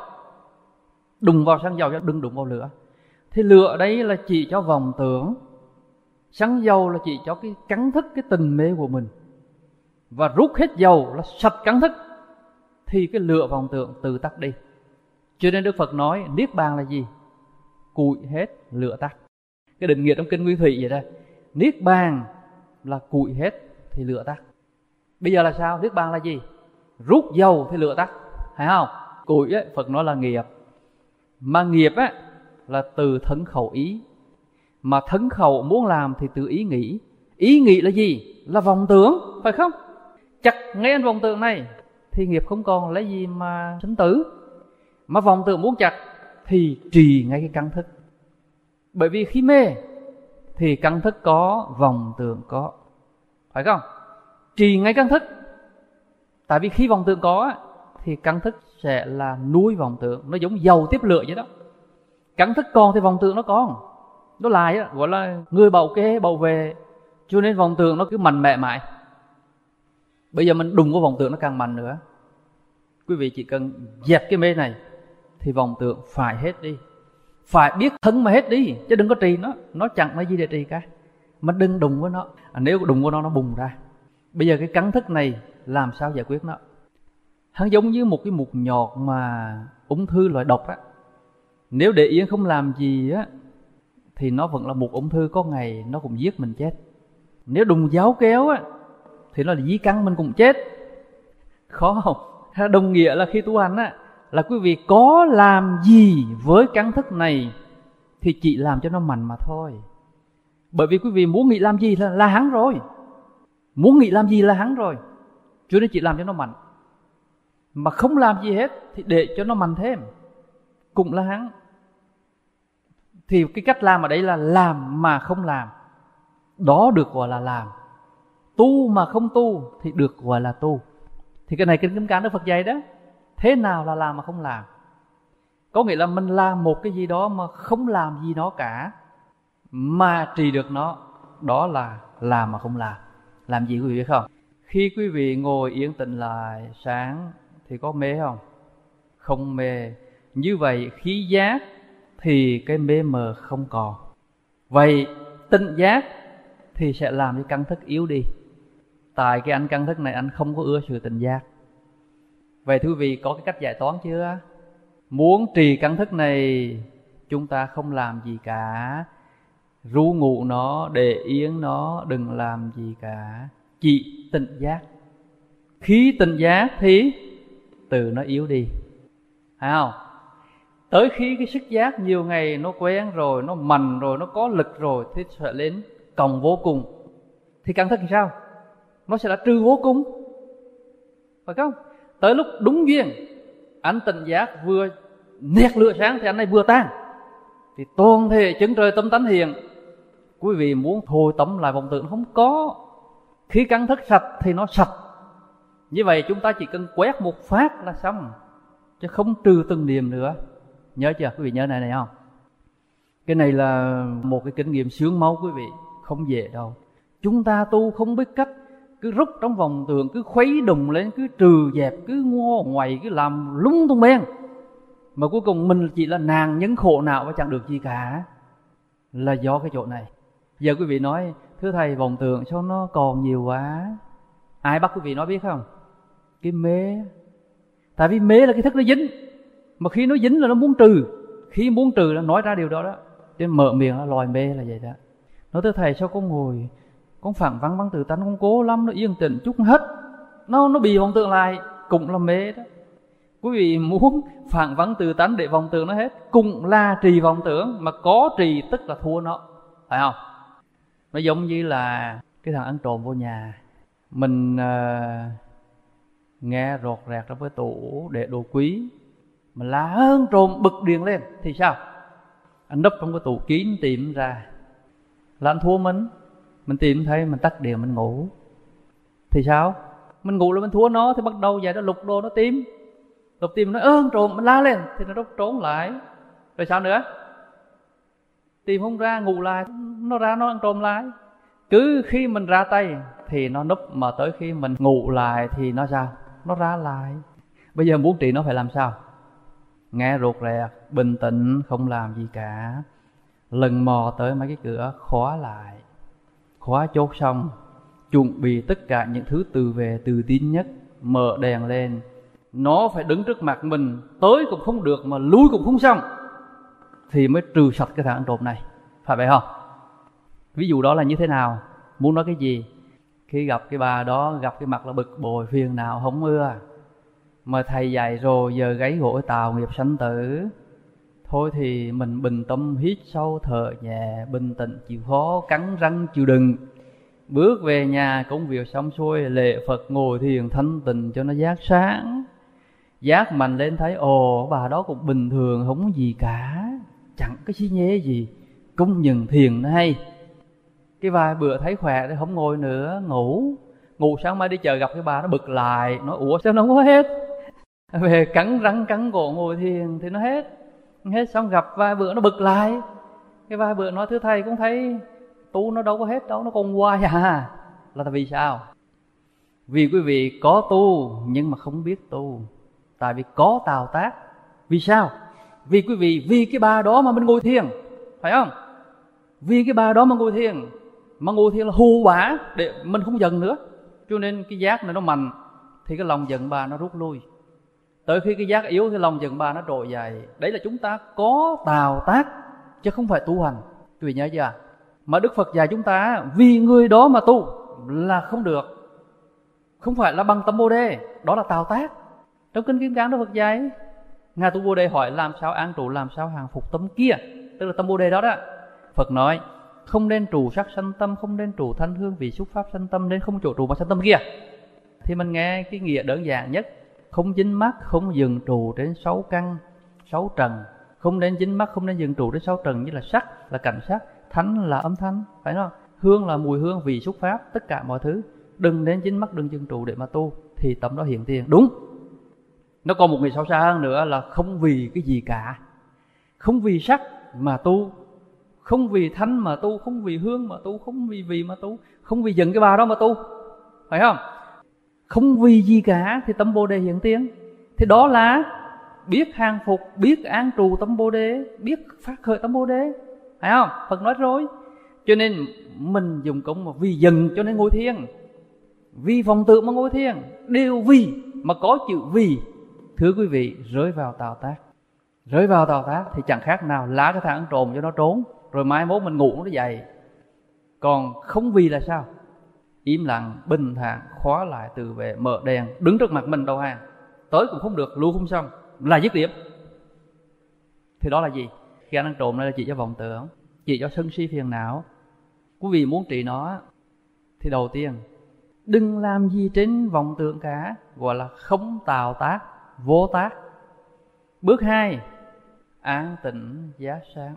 Đụng vào xăng dầu chứ đừng đụng vào lửa. Thì lửa ở đây là chỉ cho vọng tưởng, xăng dầu là chỉ cho cái cắn thức, cái tình mê của mình. Và rút hết dầu là sạch cắn thức thì cái lửa vọng tưởng tự tắt đi. Cho nên Đức Phật nói niết bàn là gì? Cụi hết lửa tắt. Cái định nghĩa trong kinh Nguyên Thủy vậy đây. Niết bàn là cụi hết thì lửa tắt. Bây giờ là sao? Niết bàn là gì? Rút dầu thì lửa tắt, phải không? Cụi ấy, Phật nói là nghiệp. Mà nghiệp ấy, là từ thân khẩu ý. Mà thân khẩu muốn làm thì từ ý nghĩ. Ý nghĩ là gì? Là vọng tưởng, phải không? Chặt ngay anh vọng tưởng này thì nghiệp không còn lấy gì mà sinh tử. Mà vọng tưởng muốn chặt thì trì ngay cái căn thức. Bởi vì khi mê thì căn thức có, vọng tưởng có, phải không? Trì ngay căn thức. Tại vì khi vọng tưởng có thì căn thức sẽ là nuôi vọng tưởng. Nó giống dầu tiếp lửa vậy đó. Căn thức còn thì vọng tưởng nó còn. Nó lại đó, gọi là người bảo kê bảo vệ. Cho nên vọng tưởng nó cứ mạnh mẽ mãi. Bây giờ mình đụng vào vọng tưởng nó càng mạnh nữa. Quý vị chỉ cần dẹp cái mê này thì vọng tưởng phải hết đi. Phải biết thân mà hết đi, chứ đừng có trì nó. Nó chẳng là gì để trì cả. Mình đừng đụng với nó. À, nếu đụng vào nó nó bùng ra. Bây giờ cái cắn thức này làm sao giải quyết nó? Hắn giống như một cái mụt nhọt mà ung thư loại độc á. Nếu để yên không làm gì á thì nó vẫn là một ung thư, có ngày nó cũng giết mình chết. Nếu đùng giáo kéo á thì nó là dí cắn mình cũng chết. Khó không? Đồng nghĩa là khi tu hành á là quý vị có làm gì với căn thức này thì chỉ làm cho nó mạnh mà thôi. Bởi vì quý vị muốn nghĩ làm gì là, là hắn rồi. Muốn nghĩ làm gì là hắn rồi. Cho nên chỉ làm cho nó mạnh. Mà không làm gì hết thì để cho nó mạnh thêm cũng là hắn. Thì cái cách làm ở đây là làm mà không làm. Đó được gọi là làm. Tu mà không tu thì được gọi là tu. Thì cái này Kinh Kim Cang Đức Phật dạy đó. Thế nào là làm mà không làm? Có nghĩa là mình làm một cái gì đó mà không làm gì nó cả, mà trì được nó. Đó là làm mà không làm. Làm gì quý vị biết không? Khi quý vị ngồi yên tĩnh lại sáng thì có mê không? Không mê. Như vậy khí giác thì cái mê mờ không còn. Vậy tỉnh giác thì sẽ làm cho căn thức yếu đi. Tại cái anh căn thức này anh không có ưa sự tỉnh giác. Vậy thưa quý vị có cái cách giải toán chưa? Muốn trì căn thức này chúng ta không làm gì cả. Ru ngụ nó, để yên nó, đừng làm gì cả. Chỉ tỉnh giác. Khi tỉnh giác thì từ nó yếu đi, phải không? Tới khi cái sức giác nhiều ngày nó quen rồi, nó mạnh rồi, nó có lực rồi, thì sẽ lên cộng vô cùng. Thì căn thức thì sao? Nó sẽ là trừ vô cùng, phải không? Tới lúc đúng duyên, anh tịnh giác vừa nét lửa sáng thì anh này vừa tan, thì toàn thể chứng trời tâm tánh hiện. Quý vị muốn thôi tóm lại vọng tưởng không có. Khi căn thức sạch thì nó sạch. Như vậy chúng ta chỉ cần quét một phát là xong, chứ không trừ từng niệm nữa. Nhớ chưa? Quý vị nhớ này này không? Cái này là một cái kinh nghiệm xướng máu quý vị, không dễ đâu. Chúng ta tu không biết cách, cứ rút trong vòng tưởng, cứ khuấy đùng lên, cứ trừ dẹp, cứ ngo ngoày, cứ làm lung tung beng, mà cuối cùng mình chỉ là nàng nhân khổ não và chẳng được gì cả. Là do cái chỗ này. Giờ quý vị nói, thưa thầy, vọng tưởng sao nó còn nhiều quá? Ai bắt quý vị nói biết không? Cái mê. Tại vì mê là cái thức nó dính, mà khi nó dính là nó muốn trừ. Khi muốn trừ là nói ra điều đó đó. Cho nên mở miệng là loài mê là vậy đó. Nói thưa thầy, sao con ngồi, con phản vắng vắng từ tánh, con cố lắm, nó yên tĩnh chút hết, Nó nó bị vọng tưởng lại, cũng là mê đó. Quý vị muốn phản vắng từ tánh để vọng tưởng nó hết, cũng là trì vọng tưởng, mà có trì tức là thua nó, phải không? Nó giống như là cái thằng ăn trộm vô nhà, mình uh, nghe rột rạc trong cái tủ để đồ quý, mà la hơn trộm bực điện lên thì sao? Anh nấp trong cái tủ kín tìm ra là anh thua mình. Mình tìm thấy mình tắt điện mình ngủ thì sao? Mình ngủ là mình thua nó, thì bắt đầu vậy nó lục đồ nó tìm, lục tìm nó ơn trộm, mình la lên thì nó trốn lại. Rồi sao nữa? Tìm không ra, ngủ lại, nó ra nó ăn trộm lại. Cứ khi mình ra tay thì nó núp, mà tới khi mình ngủ lại thì nó sao? Nó ra lại. Bây giờ muốn trị nó phải làm sao? Nghe ruột rẹt, bình tĩnh, không làm gì cả. Lần mò tới mấy cái cửa, khóa lại, khóa chốt xong, chuẩn bị tất cả những thứ từ về từ tín nhất, mở đèn lên. Nó phải đứng trước mặt mình, tới cũng không được mà lui cũng không xong, thì mới trừ sạch cái thằng ăn trộm này, phải vậy không? Ví dụ đó là như thế nào? Muốn nói cái gì? Khi gặp cái bà đó, gặp cái mặt là bực bội, phiền nào không ưa, mà thầy dạy rồi, giờ gáy gỗ tạo nghiệp sanh tử. Thôi thì mình bình tâm hít sâu thở nhẹ, bình tĩnh chịu khó, cắn răng chịu đựng. Bước về nhà công việc xong xuôi, lễ Phật ngồi thiền thanh tịnh cho nó giác sáng. Giác mạnh lên thấy ồ, bà đó cũng bình thường, không gì cả, chẳng có chi nhé gì, công nhận thiền nó hay. Cái vài bữa thấy khỏe thì không ngồi nữa, ngủ. Ngủ sáng mai đi chợ gặp cái bà nó bực lại, nói ủa sao nó không có hết. Về cắn răng cắn cổ ngồi thiền thì nó hết. Hết xong gặp vài bữa nó bực lại. Cái vài bữa nói thưa thầy cũng thấy tu nó đâu có hết đâu, nó còn hoài à. Là tại vì sao? Vì quý vị có tu nhưng mà không biết tu. Tại vì có tào tác. Vì sao? Vì quý vị vì cái bà đó mà mình ngồi thiền, phải không? Vì cái bà đó mà ngồi thiền, mà ngồi thiền là hù bả để mình không giận nữa. Cho nên cái giác này nó mạnh thì cái lòng giận bà nó rút lui. Tới khi cái giác yếu thì lòng giận bà nó trỗi dậy. Đấy là chúng ta có tào tác chứ không phải tu hành. Quý vị nhớ chưa? Mà Đức Phật dạy chúng ta vì người đó mà tu là không được. Không phải là bằng tâm Bồ Đề, đó là tào tác. Trong Kinh Kim Cang Đức Phật dạy, Ngài tu Bồ Đề hỏi làm sao an trụ, làm sao hàng phục tâm kia, tức là tâm Bồ Đề đó đó. Phật nói không nên trụ sắc sanh tâm, không nên trụ thanh hương vị xúc pháp sanh tâm, nên không trụ trụ mà sanh tâm kia. Thì mình nghe cái nghĩa đơn giản nhất, không dính mắc, không dừng trụ đến sáu căn, sáu trần. Không nên dính mắc, không nên dừng trụ đến sáu trần, như là sắc là cảnh sắc, thanh là âm thanh, phải không? Hương là mùi hương, vị xúc pháp, tất cả mọi thứ. Đừng nên dính mắc, đừng dừng trụ để mà tu, thì tâm đó hiện tiền. Đúng. Nó còn một người sâu xa hơn nữa là không vì cái gì cả. Không vì sắc mà tu, không vì thanh mà tu, không vì hương mà tu, không vì vị mà tu, không vì giận cái bà đó mà tu, phải không? Không vì gì cả thì tâm Bồ Đề hiện tiền. Thì đó là biết hàng phục, biết an trụ tâm Bồ Đề, biết phát khởi tâm Bồ Đề, phải không? Phật nói rồi. Cho nên mình dùng công mà vì giận cho nên ngồi thiền, vì vọng tưởng mà ngồi thiền, đều vì mà có chữ vì. Thưa quý vị, rơi vào tào tác, rơi vào tào tác thì chẳng khác nào lá cái thằng ăn trộm cho nó trốn, rồi mai mốt mình ngủ nó dậy. Còn không vì là sao? Im lặng, bình thản, khóa lại từ về, mở đèn, đứng trước mặt mình đầu hàng, tới cũng không được, lui không xong, là dứt điểm. Thì đó là gì? Khi anh ăn trộm đây là chỉ cho vọng tưởng, chỉ cho sân si phiền não. Quý vị muốn trị nó thì đầu tiên đừng làm gì trên vọng tưởng cả, gọi là không tạo tác, vô tác. Bước hai, an tịnh giác sáng.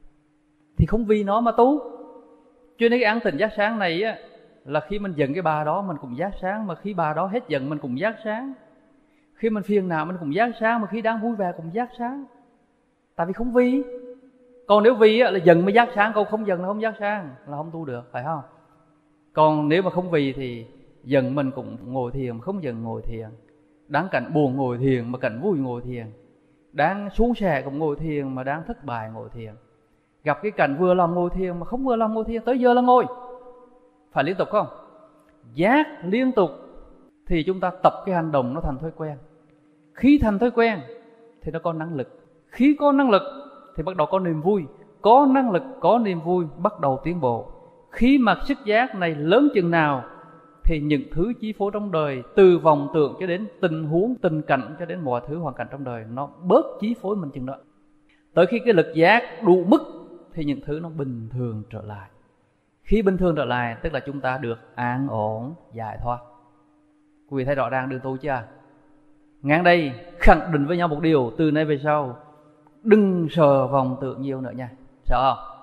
Thì không vì nó mà tu. Cho nên cái an tịnh giác sáng này á, là khi mình giận cái bà đó mình cũng giác sáng, mà khi bà đó hết giận mình cũng giác sáng. Khi mình phiền não mình cũng giác sáng, mà khi đang vui vẻ cũng giác sáng. Tại vì không vì. Còn nếu vì á, là giận mới giác sáng, còn không giận là không giác sáng, là không tu được, phải không? Còn nếu mà không vì thì giận mình cũng ngồi thiền, không giận ngồi thiền. Đáng cảnh buồn ngồi thiền, mà cảnh vui ngồi thiền. Đang xuống xẻ cũng ngồi thiền, mà đang thất bại ngồi thiền. Gặp cái cảnh vừa lòng ngồi thiền, mà không vừa lòng ngồi thiền, tới giờ là ngồi. Phải liên tục không? Giác liên tục thì chúng ta tập cái hành động nó thành thói quen. Khi thành thói quen thì nó có năng lực. Khi có năng lực thì bắt đầu có niềm vui. Có năng lực, có niềm vui, bắt đầu tiến bộ. Khi mà sức giác này lớn chừng nào thì những thứ chi phối trong đời, từ vọng tưởng cho đến tình huống, tình cảnh, cho đến mọi thứ hoàn cảnh trong đời, nó bớt chi phối mình chừng đó. Tới khi cái lực giác đủ mức thì những thứ nó bình thường trở lại. Khi bình thường trở lại tức là chúng ta được an ổn, giải thoát. Quý vị thấy rõ ràng đường tu chưa? Ngang đây khẳng định với nhau một điều, từ nay về sau đừng sợ vọng tưởng nhiều nữa nha. Sợ không?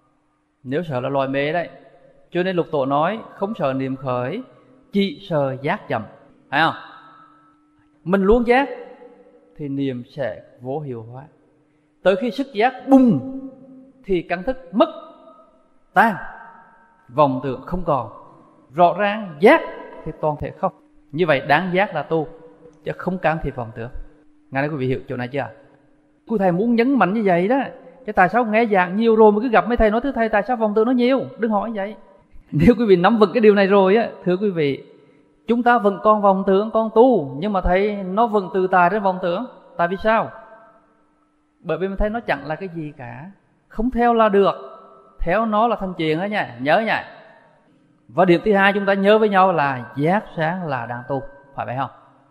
Nếu sợ là loài mê đấy. Cho nên Lục Tổ nói không sợ niệm khởi, chỉ sợ giác chậm. Phải không? Mình luôn giác thì niệm sẽ vô hiệu hóa. Tới khi sức giác bùng thì căn thức mất, tan, vọng tưởng không còn. Rõ ràng giác thì toàn thể không. Như vậy đáng giác là tu, chứ không can thiệp vọng tưởng. Ngay đây quý vị hiểu chỗ này chưa? Cô thầy muốn nhấn mạnh như vậy đó. Chứ tại sao nghe giảng nhiều rồi mà cứ gặp mấy thầy nói thưa thầy tại sao vọng tưởng nó nhiều? Đừng hỏi như vậy. Nếu quý vị nắm vững cái điều này rồi á, thưa quý vị, chúng ta vẫn còn vọng tưởng, còn tu, nhưng mà thầy nó vẫn tự tại trên vọng tưởng. Tại vì sao? Bởi vì mình thấy nó chẳng là cái gì cả. Không theo là được, theo nó là thành chuyện đó nha, nhớ nha. Và điểm thứ hai chúng ta nhớ với nhau là giác sáng là đang tu, phải vậy không?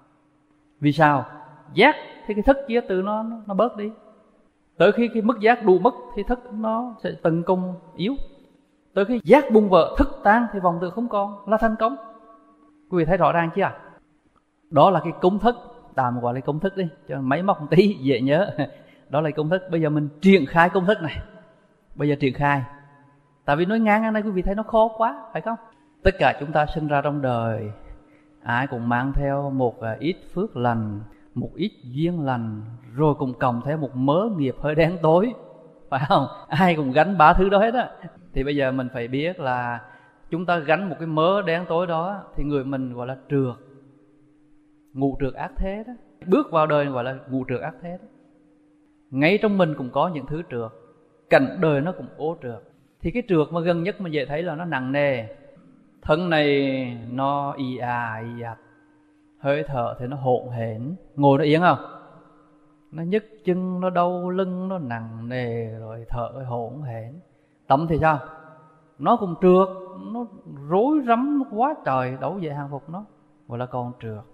Vì sao? Giác thì cái thức kia từ nó, nó nó bớt đi. Tới khi cái mức giác đủ mức thì thức nó sẽ từng công yếu. Tới khi giác bùng vỡ, thức tan thì vọng tưởng không còn, là thành công. Quý vị thấy rõ ràng chưa? Đó là cái công thức, tạm gọi là công thức đi, cho máy móc một tí dễ nhớ. Đó là công thức. Bây giờ mình triển khai công thức này. Bây giờ triển khai. Tại vì nói ngang ngang này quý vị thấy nó khó quá, phải không? Tất cả chúng ta sinh ra trong đời, ai cũng mang theo một ít phước lành, một ít duyên lành, rồi cũng cộng theo một mớ nghiệp hơi đen tối, phải không? Ai cũng gánh ba thứ đó hết á. Thì bây giờ mình phải biết là chúng ta gánh một cái mớ đen tối đó thì người mình gọi là trượt, ngũ trượt ác thế đó. Bước vào đời gọi là ngũ trượt ác thế đó. Ngay trong mình cũng có những thứ trượt, cảnh đời nó cũng ô trượt. Thì cái trượt mà gần nhất mình dễ thấy là nó nặng nề. Thân này nó y à y ạch, hơi thở thì nó hỗn hển, ngồi nó yên không? Nó nhức chân, nó đau lưng, nó nặng nề, rồi thở hỗn hển. Tâm thì sao? Nó cũng trượt, nó rối rắm, nó quá trời, đâu dễ hàng phục nó, gọi là con trượt.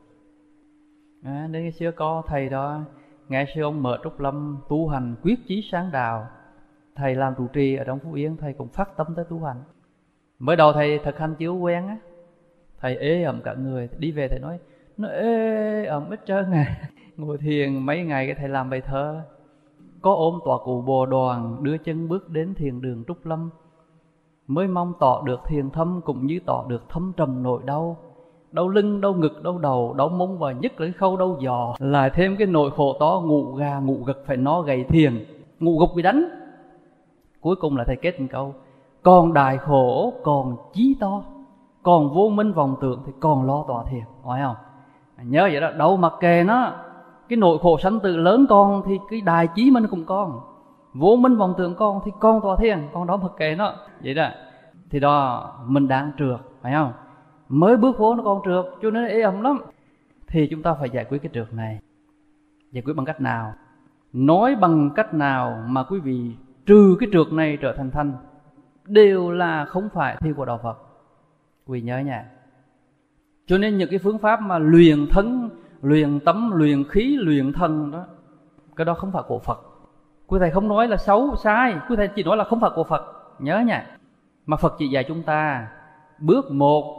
À, đến ngày xưa có thầy đó, ngày xưa ông Mở Trúc Lâm tu hành quyết chí sáng đạo. Thầy làm trụ trì ở trong Phú Yên, thầy cũng phát tâm tới tu hành. Mới đầu thầy thực hành chưa quen á, thầy ế ẩm cả người. Đi về thầy nói nó ế ẩm hết trơn à. Ngồi thiền mấy ngày cái thầy làm bài thơ: có ôm tọa cụ bồ đoàn, đưa chân bước đến thiền đường Trúc Lâm. Mới mong tỏ được thiền thâm, cũng như tỏ được thâm trầm nỗi đau. Đau lưng, đau ngực, đau đầu, đau mông và nhất là cái khâu đau giò. Lại thêm cái nỗi khổ to, ngủ gà ngủ gật phải no gầy thiền, ngủ gục bị đánh. Cuối cùng là thầy kết một câu: còn đại khổ, còn chí to, còn vô minh vọng tưởng thì còn lo tọa thiền. Phải không? Nhớ vậy đó, đâu mặc kệ nó. Cái nỗi khổ sanh tử lớn con thì cái đại chí minh cũng con, vô minh vọng tưởng con thì con tọa thiền, con đó mặc kệ nó. Vậy đó. Thì đó mình đang trượt, phải không? Mới bước vô nó còn trượt, cho nên ế ẩm lắm. Thì chúng ta phải giải quyết cái trượt này. Giải quyết bằng cách nào? Nói bằng cách nào mà quý vị trừ cái trượt này trở thành thanh, đều là không phải thi của đạo Phật. Quý vị nhớ nha. Cho nên những cái phương pháp mà luyện thân, luyện tâm, luyện khí, luyện thân đó, cái đó không phải của Phật. Quý thầy không nói là xấu, sai, quý thầy chỉ nói là không phải của Phật. Nhớ nha. Mà Phật chỉ dạy chúng ta bước một,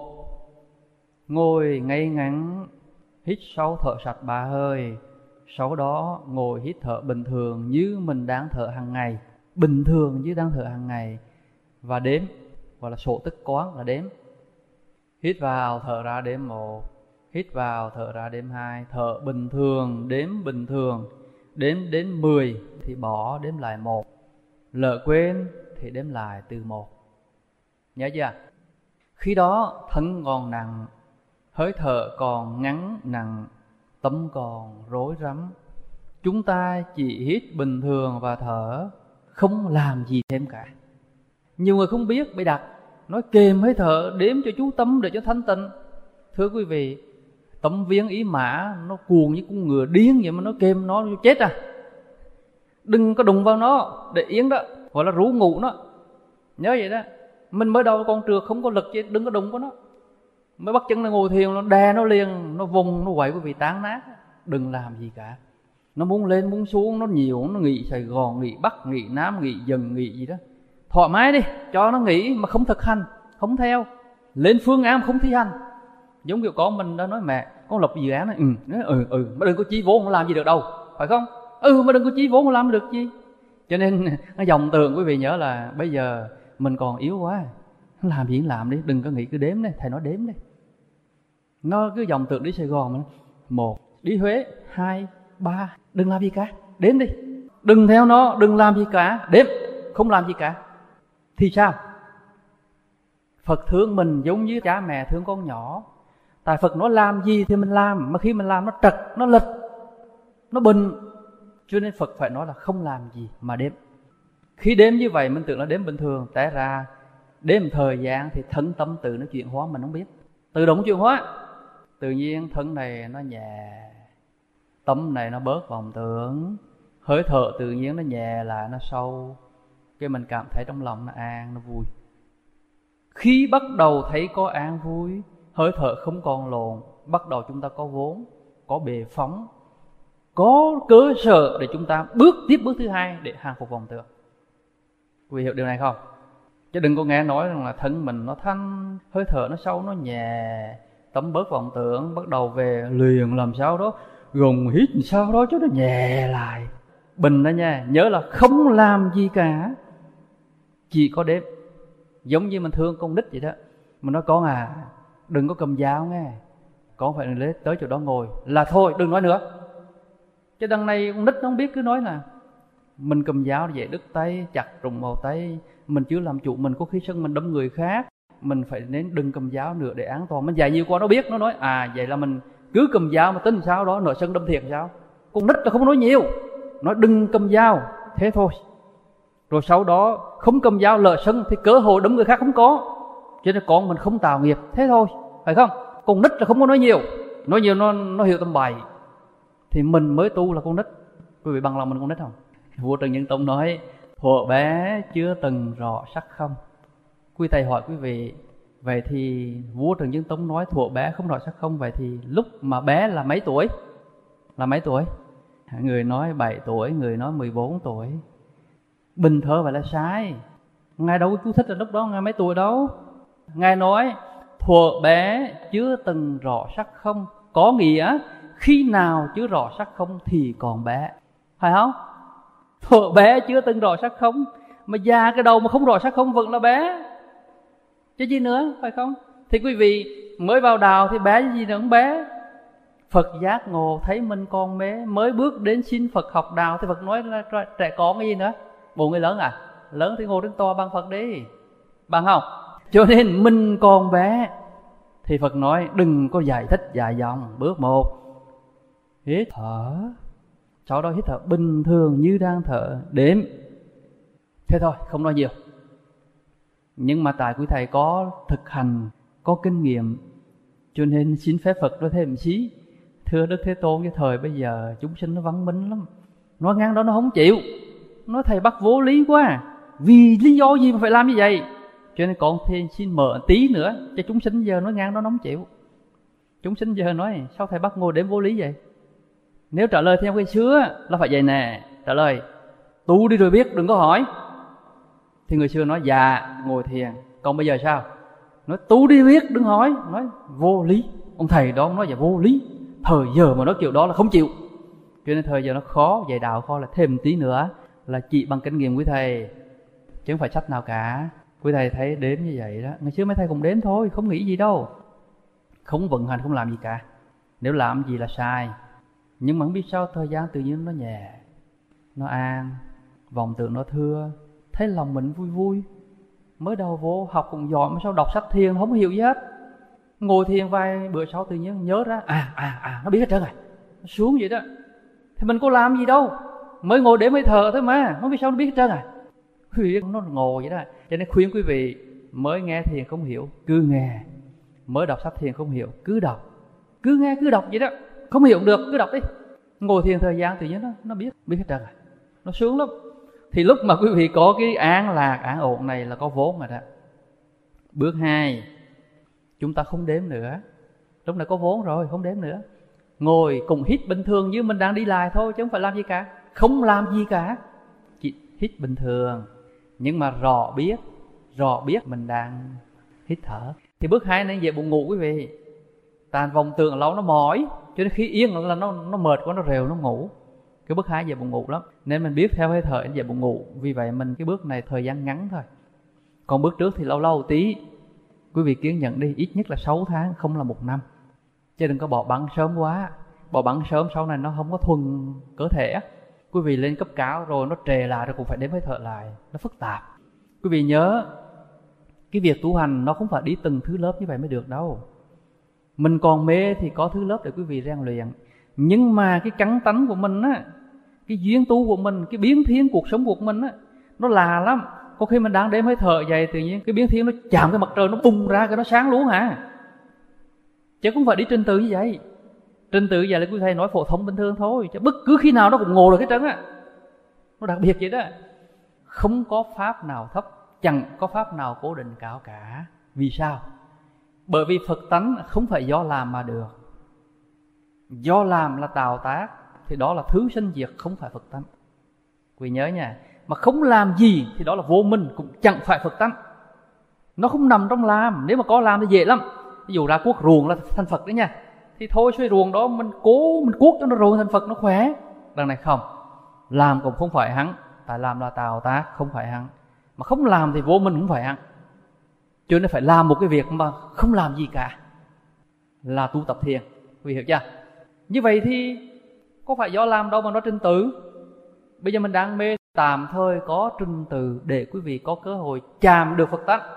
ngồi ngay ngắn, hít sâu thở sạch ba hơi. Sau đó ngồi hít thở bình thường như mình đang thở hàng ngày. Bình thường như đang thở hàng ngày. Và đếm, gọi là sổ tức quán là đếm. Hít vào thở ra đếm một, hít vào thở ra đếm hai, thở bình thường, đếm bình thường. Đếm đến mười thì bỏ, đếm lại một. Lỡ quên thì đếm lại từ một. Nhớ chưa? Khi đó thân còn nặng, hơi thở còn ngắn nặng, tâm còn rối rắm. Chúng ta chỉ hít bình thường và thở, không làm gì thêm cả. Nhiều người không biết bị đặt, nói kèm hơi thở, đếm cho chú tâm để cho thanh tịnh. Thưa quý vị, tấm viếng ý mã nó cuồng như con ngựa điên vậy mà nó kèm nó chết à. Đừng có đụng vào nó để yến đó, gọi là rú ngủ nó. Nhớ vậy đó. Mình mới đầu con trượt không có lực chứ đừng có đụng vào nó. Mới bắt chân nó ngồi thiền nó đè nó liền, nó vùng nó quậy quý vị tán nát. Đừng làm gì cả. Nó muốn lên muốn xuống, nó nhiều, nó nghỉ Sài Gòn, nghỉ Bắc, nghỉ Nam, nghỉ dần, nghỉ gì đó. Thoải mái đi, cho nó nghỉ mà không thực hành, không theo. Lên phương án không thi hành. Giống kiểu con mình đó nói mẹ, con lập dự án này, ừ, nói, ừ, ừ, mà đừng có chí vốn không làm gì được đâu, phải không? Ừ, mà đừng có chí vốn không làm được gì. Cho nên nó dòng tường quý vị nhớ là bây giờ mình còn yếu quá, làm gì làm đi, đừng có nghĩ cứ đếm đi, thầy nói đếm đi. Nó cứ dòng tường đi Sài Gòn mà, một, đi Huế, hai, ba, đừng làm gì cả, đếm đi. Đừng theo nó, đừng làm gì cả, đếm, không làm gì cả. Thì sao? Phật thương mình giống như cha mẹ thương con nhỏ. Tại Phật nói làm gì thì mình làm, mà khi mình làm nó trật, nó lệch, nó bình. Cho nên Phật phải nói là không làm gì mà đếm. Khi đếm như vậy mình tưởng là đếm bình thường, té ra đếm thời gian thì thân tâm tự nó chuyển hóa mình không biết. Tự động chuyển hóa. Tự nhiên thân này nó nhẹ, tâm này nó bớt vọng tưởng, hơi thở tự nhiên nó nhẹ lại, nó sâu. Cái mình cảm thấy trong lòng nó an, nó vui. Khi bắt đầu thấy có an vui, hơi thở không còn lộn, bắt đầu chúng ta có vốn, có bề phóng, có cơ sở để chúng ta bước tiếp bước thứ hai để hàng phục vọng tưởng. Quý vị hiểu điều này không? Chứ đừng có nghe nói rằng là thân mình nó thanh, hơi thở nó sâu, nó nhẹ, tâm bớt vọng tưởng, bắt đầu về liền làm sao đó, gồng hít làm sao đó cho nó nhẹ lại. Bình đó nha, nhớ là không làm gì cả, chỉ có đếm. Giống như mình thương con nít vậy đó. Mình nói con à, đừng có cầm dao nghe, con phải lấy tới chỗ đó ngồi là thôi, đừng nói nữa. Chứ đằng này con nít nó không biết, cứ nói là mình cầm dao vậy đứt tay, chặt trùng vào tay, mình chưa làm chủ, mình có khi sân mình đâm người khác, mình phải nên đừng cầm dao nữa để an toàn. Mình dạy nhiều qua nó biết, nó nói à vậy là mình cứ cầm dao mà tính sao đó, nội sân đâm thiệt sao. Con nít là không nói nhiều, nói đừng cầm dao, thế thôi. Rồi sau đó không cầm dao lỡ sân thì cơ hội đấm người khác không có. Cho nên con mình không tạo nghiệp, thế thôi, phải không? Con nít là không có nói nhiều, nói nhiều nó nó hiểu tầm bậy. Thì mình mới tu là con nít. Quý vị bằng lòng mình con nít không? Vua Trần Nhân Tông nói thuở bé chưa từng rõ sắc không. Quý thầy hỏi quý vị, vậy thì vua Trần Nhân Tông nói thuở bé không rõ sắc không, vậy thì lúc mà bé là mấy tuổi? Là mấy tuổi? Người nói bảy tuổi, người nói mười bốn tuổi. Bình thơ vậy là sai. Ngài đâu có chú thích là lúc đó ngài mấy tuổi đâu. Ngài nói thuở bé chưa từng rõ sắc không, có nghĩa khi nào chưa rõ sắc không thì còn bé, phải không? Thuở bé chưa từng rõ sắc không, mà già cái đầu mà không rõ sắc không vẫn là bé chứ gì nữa, phải không? Thì quý vị mới vào đạo thì bé gì nữa cũng bé. Phật giác ngộ thấy mình còn bé, mới bước đến xin Phật học đạo thì Phật nói là trẻ con cái gì nữa, bộ người lớn à? Lớn thì ngồi đến to bằng Phật đi, bằng không? Cho nên mình còn bé thì Phật nói đừng có giải thích dài dòng. Bước một, hít thở, sau đó hít thở bình thường như đang thở, đếm. Thế thôi, không nói nhiều. Nhưng mà tại quý thầy có thực hành, có kinh nghiệm, cho nên xin phép Phật nói thêm một xí. Thưa Đức Thế Tôn, cái thời bây giờ chúng sinh nó văn minh lắm, nói ngang đó nó không chịu, nói thầy bắt vô lý quá, vì lý do gì mà phải làm như vậy. Cho nên con thêm xin mở tí nữa cho chúng sinh giờ nói ngang đó nó không chịu. Chúng sinh giờ nói sao thầy bắt ngồi đếm vô lý vậy? Nếu trả lời theo cái xưa là phải vậy nè, trả lời tu đi rồi biết, đừng có hỏi. Thì người xưa nói dạ, ngồi thiền. Còn bây giờ sao? Nói tu đi biết, đừng hỏi. Nói vô lý. Ông thầy đó ông nói dạ vô lý. Thời giờ mà nói kiểu đó là không chịu. Cho nên thời giờ nó khó, dạy đạo khó là thêm tí nữa là chỉ bằng kinh nghiệm quý thầy, chứ không phải sách nào cả. Quý thầy thấy đếm như vậy đó. Ngày xưa mấy thầy cũng đếm thôi, không nghĩ gì đâu. Không vận hành, không làm gì cả. Nếu làm gì là sai. Nhưng mà không biết sao thời gian tự nhiên nó nhẹ, nó an, vọng tưởng nó thưa, thấy lòng mình vui vui. Mới đầu vô học cũng giỏi mà sao đọc sách thiền không hiểu gì hết. Ngồi thiền vài bữa sau tự nhiên nhớ ra, à à à nó biết hết trơn rồi, nó xuống vậy đó. Thì mình có làm gì đâu, mới ngồi để mới thờ thôi mà, không biết sao nó biết hết trơn rồi. Quý vị nó ngồi vậy đó. Cho nên khuyên quý vị mới nghe thiền không hiểu cứ nghe, mới đọc sách thiền không hiểu cứ đọc, cứ nghe cứ đọc vậy đó. Không hiểu được cứ đọc đi. Ngồi thiền thời gian tự nhiên nó nó biết biết hết trơn rồi, nó sướng lắm. Thì lúc mà quý vị có cái an lạc an ổn này là có vốn rồi đó. Bước hai, chúng ta không đếm nữa. Lúc này có vốn rồi, không đếm nữa. Ngồi cùng hít bình thường như mình đang đi lại thôi, chứ không phải làm gì cả. Không làm gì cả, chỉ hít bình thường. Nhưng mà rõ biết, rõ biết mình đang hít thở. Thì bước hai này về buồn ngủ quý vị. Tàn vòng tượng lâu nó mỏi, cho nên khi yên là nó nó mệt quá, nó rều, nó ngủ. Cái bước hai về buồn ngủ lắm. Nên mình biết theo hơi thở về buồn ngủ. Vì vậy mình cái bước này thời gian ngắn thôi. Còn bước trước thì lâu lâu tí. Quý vị kiên nhẫn đi, ít nhất là sáu tháng, không là một năm. Chứ đừng có bỏ bắn sớm quá. Bỏ bắn sớm sau này nó không có thuần cơ thể. Quý vị lên cấp cao rồi nó trề lại rồi cũng phải đếm hơi thở lại. Nó phức tạp. Quý vị nhớ, cái việc tu hành nó không phải đi từng thứ lớp như vậy mới được đâu. Mình còn mê thì có thứ lớp để quý vị rèn luyện. Nhưng mà cái căn tánh của mình á, cái duyên tu của mình, cái biến thiên cuộc sống của mình á, nó lạ lắm. Có khi mình đang đếm hơi thở vậy, tự nhiên cái biến thiên nó chạm cái mặt trời, nó bùng ra cái nó sáng luôn hả. Chứ không phải đi trình tự như vậy. Trình tự vậy là quý thầy nói phổ thông bình thường thôi, chứ bất cứ khi nào nó cũng ngộ được cái trấn á. Nó đặc biệt vậy đó. Không có pháp nào thấp, chẳng có pháp nào cố định cao cả. Vì sao? Bởi vì Phật tánh không phải do làm mà được. Do làm là tạo tác, thì đó là thứ sinh diệt, không phải Phật tánh. Quý nhớ nha. Mà không làm gì thì đó là vô minh, cũng chẳng phải Phật tánh. Nó không nằm trong làm. Nếu mà có làm thì dễ lắm. Ví dụ ra cuốc ruộng là thành Phật đấy nha. Thì thôi xuôi ruộng đó mình cố mình cuốc cho nó ruộng thành Phật nó khỏe. Đằng này không. Làm cũng không phải hắn. Tại làm là tạo tác, không phải hắn. Mà không làm thì vô minh cũng phải hắn. Cho nên phải làm một cái việc mà không làm gì cả, là tu tập thiền. Quý vị hiểu chưa? Như vậy thì có phải do làm đâu mà nó trình tự. Bây giờ mình đang mê, tạm thời có trình tự để quý vị có cơ hội chạm được Phật tánh.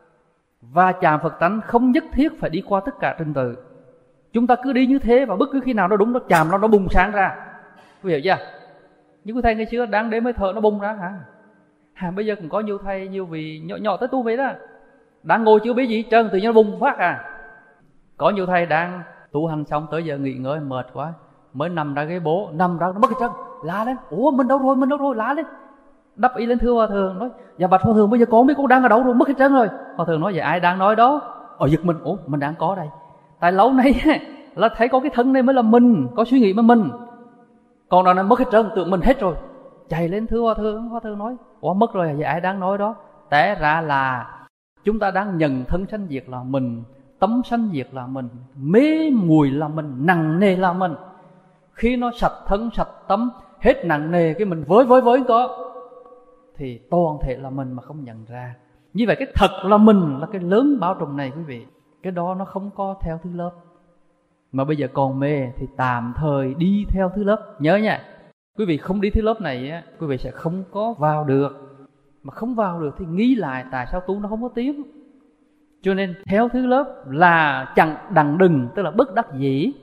Và chạm Phật tánh không nhất thiết phải đi qua tất cả trình tự. Chúng ta cứ đi như thế và bất cứ khi nào nó đúng, nó chạm nó nó bùng sáng ra. Quý vị hiểu chưa? Những quý thầy ngày xưa đang đến mới thở nó bùng ra hả? À, bây giờ cũng có nhiều thầy, nhiều vị nhỏ nhỏ tới tu vậy đó. Đang ngồi chưa biết gì trơn, tự nhiên nó bùng phát à. Có nhiều thầy đang tu hành xong tới giờ nghỉ ngơi mệt quá, mới nằm ra ghế bố, nằm ra nó mất cái chân, la lên, ủa mình đâu rồi, mình đâu rồi, la lên. Đắp y lên thưa Hòa Thượng, nói dạ bạch Hòa Thượng, bây giờ con biết con đang ở đâu rồi, mất cái chân rồi. Hòa Thượng nói dạ ai đang nói đó? Ở giật mình, ủa mình đang có đây. Tại lâu nay là thấy có cái thân này mới là mình, có suy nghĩ mới mình. Còn đoạn này mất cái chân, tưởng mình hết rồi, chạy lên thưa Hòa Thượng. Hòa Thượng nói ủa mất rồi, dạ ai đang nói đó? Té ra là chúng ta đang nhận thân sanh diệt là mình, tấm sanh diệt là mình, mê mùi là mình, nặng nề là mình. Khi nó sạch thân sạch tấm, hết nặng nề cái mình với với với có, thì toàn thể là mình mà không nhận ra. Như vậy cái thật là mình, là cái lớn bao trùm này quý vị. Cái đó nó không có theo thứ lớp. Mà bây giờ còn mê thì tạm thời đi theo thứ lớp. Nhớ nha, quý vị không đi thứ lớp này á, quý vị sẽ không có vào được. Mà không vào được thì nghĩ lại tại sao tu nó không có tiến. Cho nên theo thứ lớp là chẳng đặng đừng, tức là bất đắc dĩ.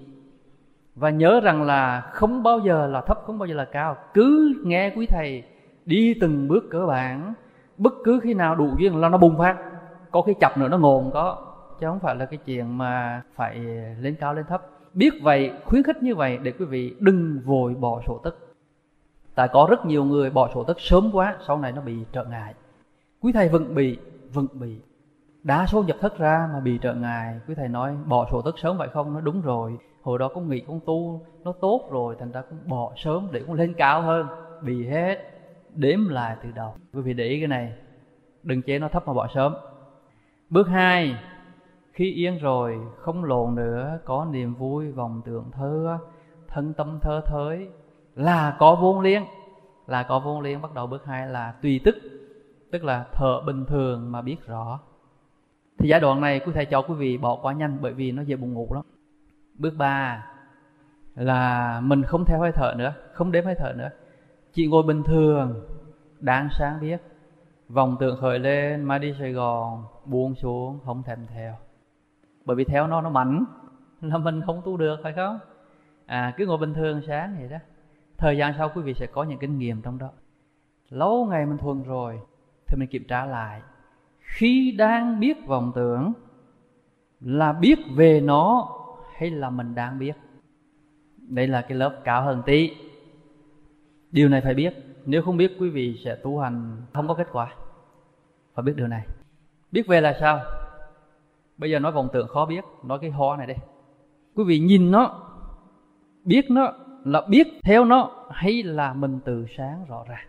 Và nhớ rằng là không bao giờ là thấp, không bao giờ là cao. Cứ nghe quý thầy đi từng bước cơ bản, bất cứ khi nào đủ duyên là nó bùng phát. Có khi chập nữa nó ngồn có, chứ không phải là cái chuyện mà phải lên cao lên thấp. Biết vậy, khuyến khích như vậy để quý vị đừng vội bỏ sổ tức. Tại có rất nhiều người bỏ sổ tức sớm quá, sau này nó bị trở ngại. Quý thầy vẫn bị, vẫn bị. Đa số nhập thất ra mà bị trở ngại. Quý thầy nói bỏ sổ tức sớm vậy không? Nó đúng rồi. Hồi đó con nghĩ con tu nó tốt rồi, thành ra con bỏ sớm để con lên cao hơn. Bị hết. đếm lại từ đầu. Quý vị để ý cái này, đừng chế nó thấp mà bỏ sớm. Bước hai, khi yên rồi, không lộn nữa, có niềm vui, vọng tưởng thơ, thân tâm thơ thới, là có vốn liếng. Là có vốn liếng, bắt đầu bước hai là tùy tức, tức là thở bình thường mà biết rõ. Thì giai đoạn này quý thầy cho quý vị bỏ quá nhanh, bởi vì nó dễ buồn ngủ lắm. Bước ba là mình không theo hơi thở nữa, không đếm hơi thở nữa, chỉ ngồi bình thường, đáng sáng biết, vọng tưởng khởi lên, mai đi Sài Gòn, buông xuống, không thèm theo. Bởi vì theo nó nó mạnh là mình không tu được, phải không? À, cứ ngồi bình thường sáng vậy đó. Thời gian sau quý vị sẽ có những kinh nghiệm trong đó. Lâu ngày mình thuần rồi thì mình kiểm tra lại. Khi đang biết vọng tưởng là biết về nó hay là mình đang biết? Đây là cái lớp cao hơn tí. Điều này phải biết. Nếu không biết quý vị sẽ tu hành không có kết quả. Phải biết điều này. Biết về là sao? Bây giờ nói vọng tưởng khó biết. Nói cái ho này đây. Quý vị nhìn nó, biết nó là biết theo nó hay là mình từ sáng rõ ràng?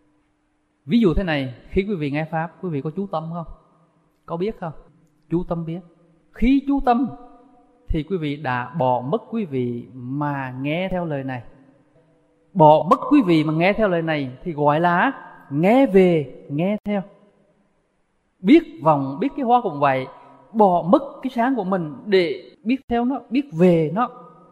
Ví dụ thế này, khi quý vị nghe Pháp, quý vị có chú tâm không? Có biết không? Chú tâm biết. Khi chú tâm thì quý vị đã bỏ mất quý vị mà nghe theo lời này. Bỏ mất quý vị mà nghe theo lời này thì gọi là nghe về, nghe theo. Biết vọng, biết cái hoa cũng vậy. Bỏ mất cái sáng của mình để biết theo nó, biết về nó.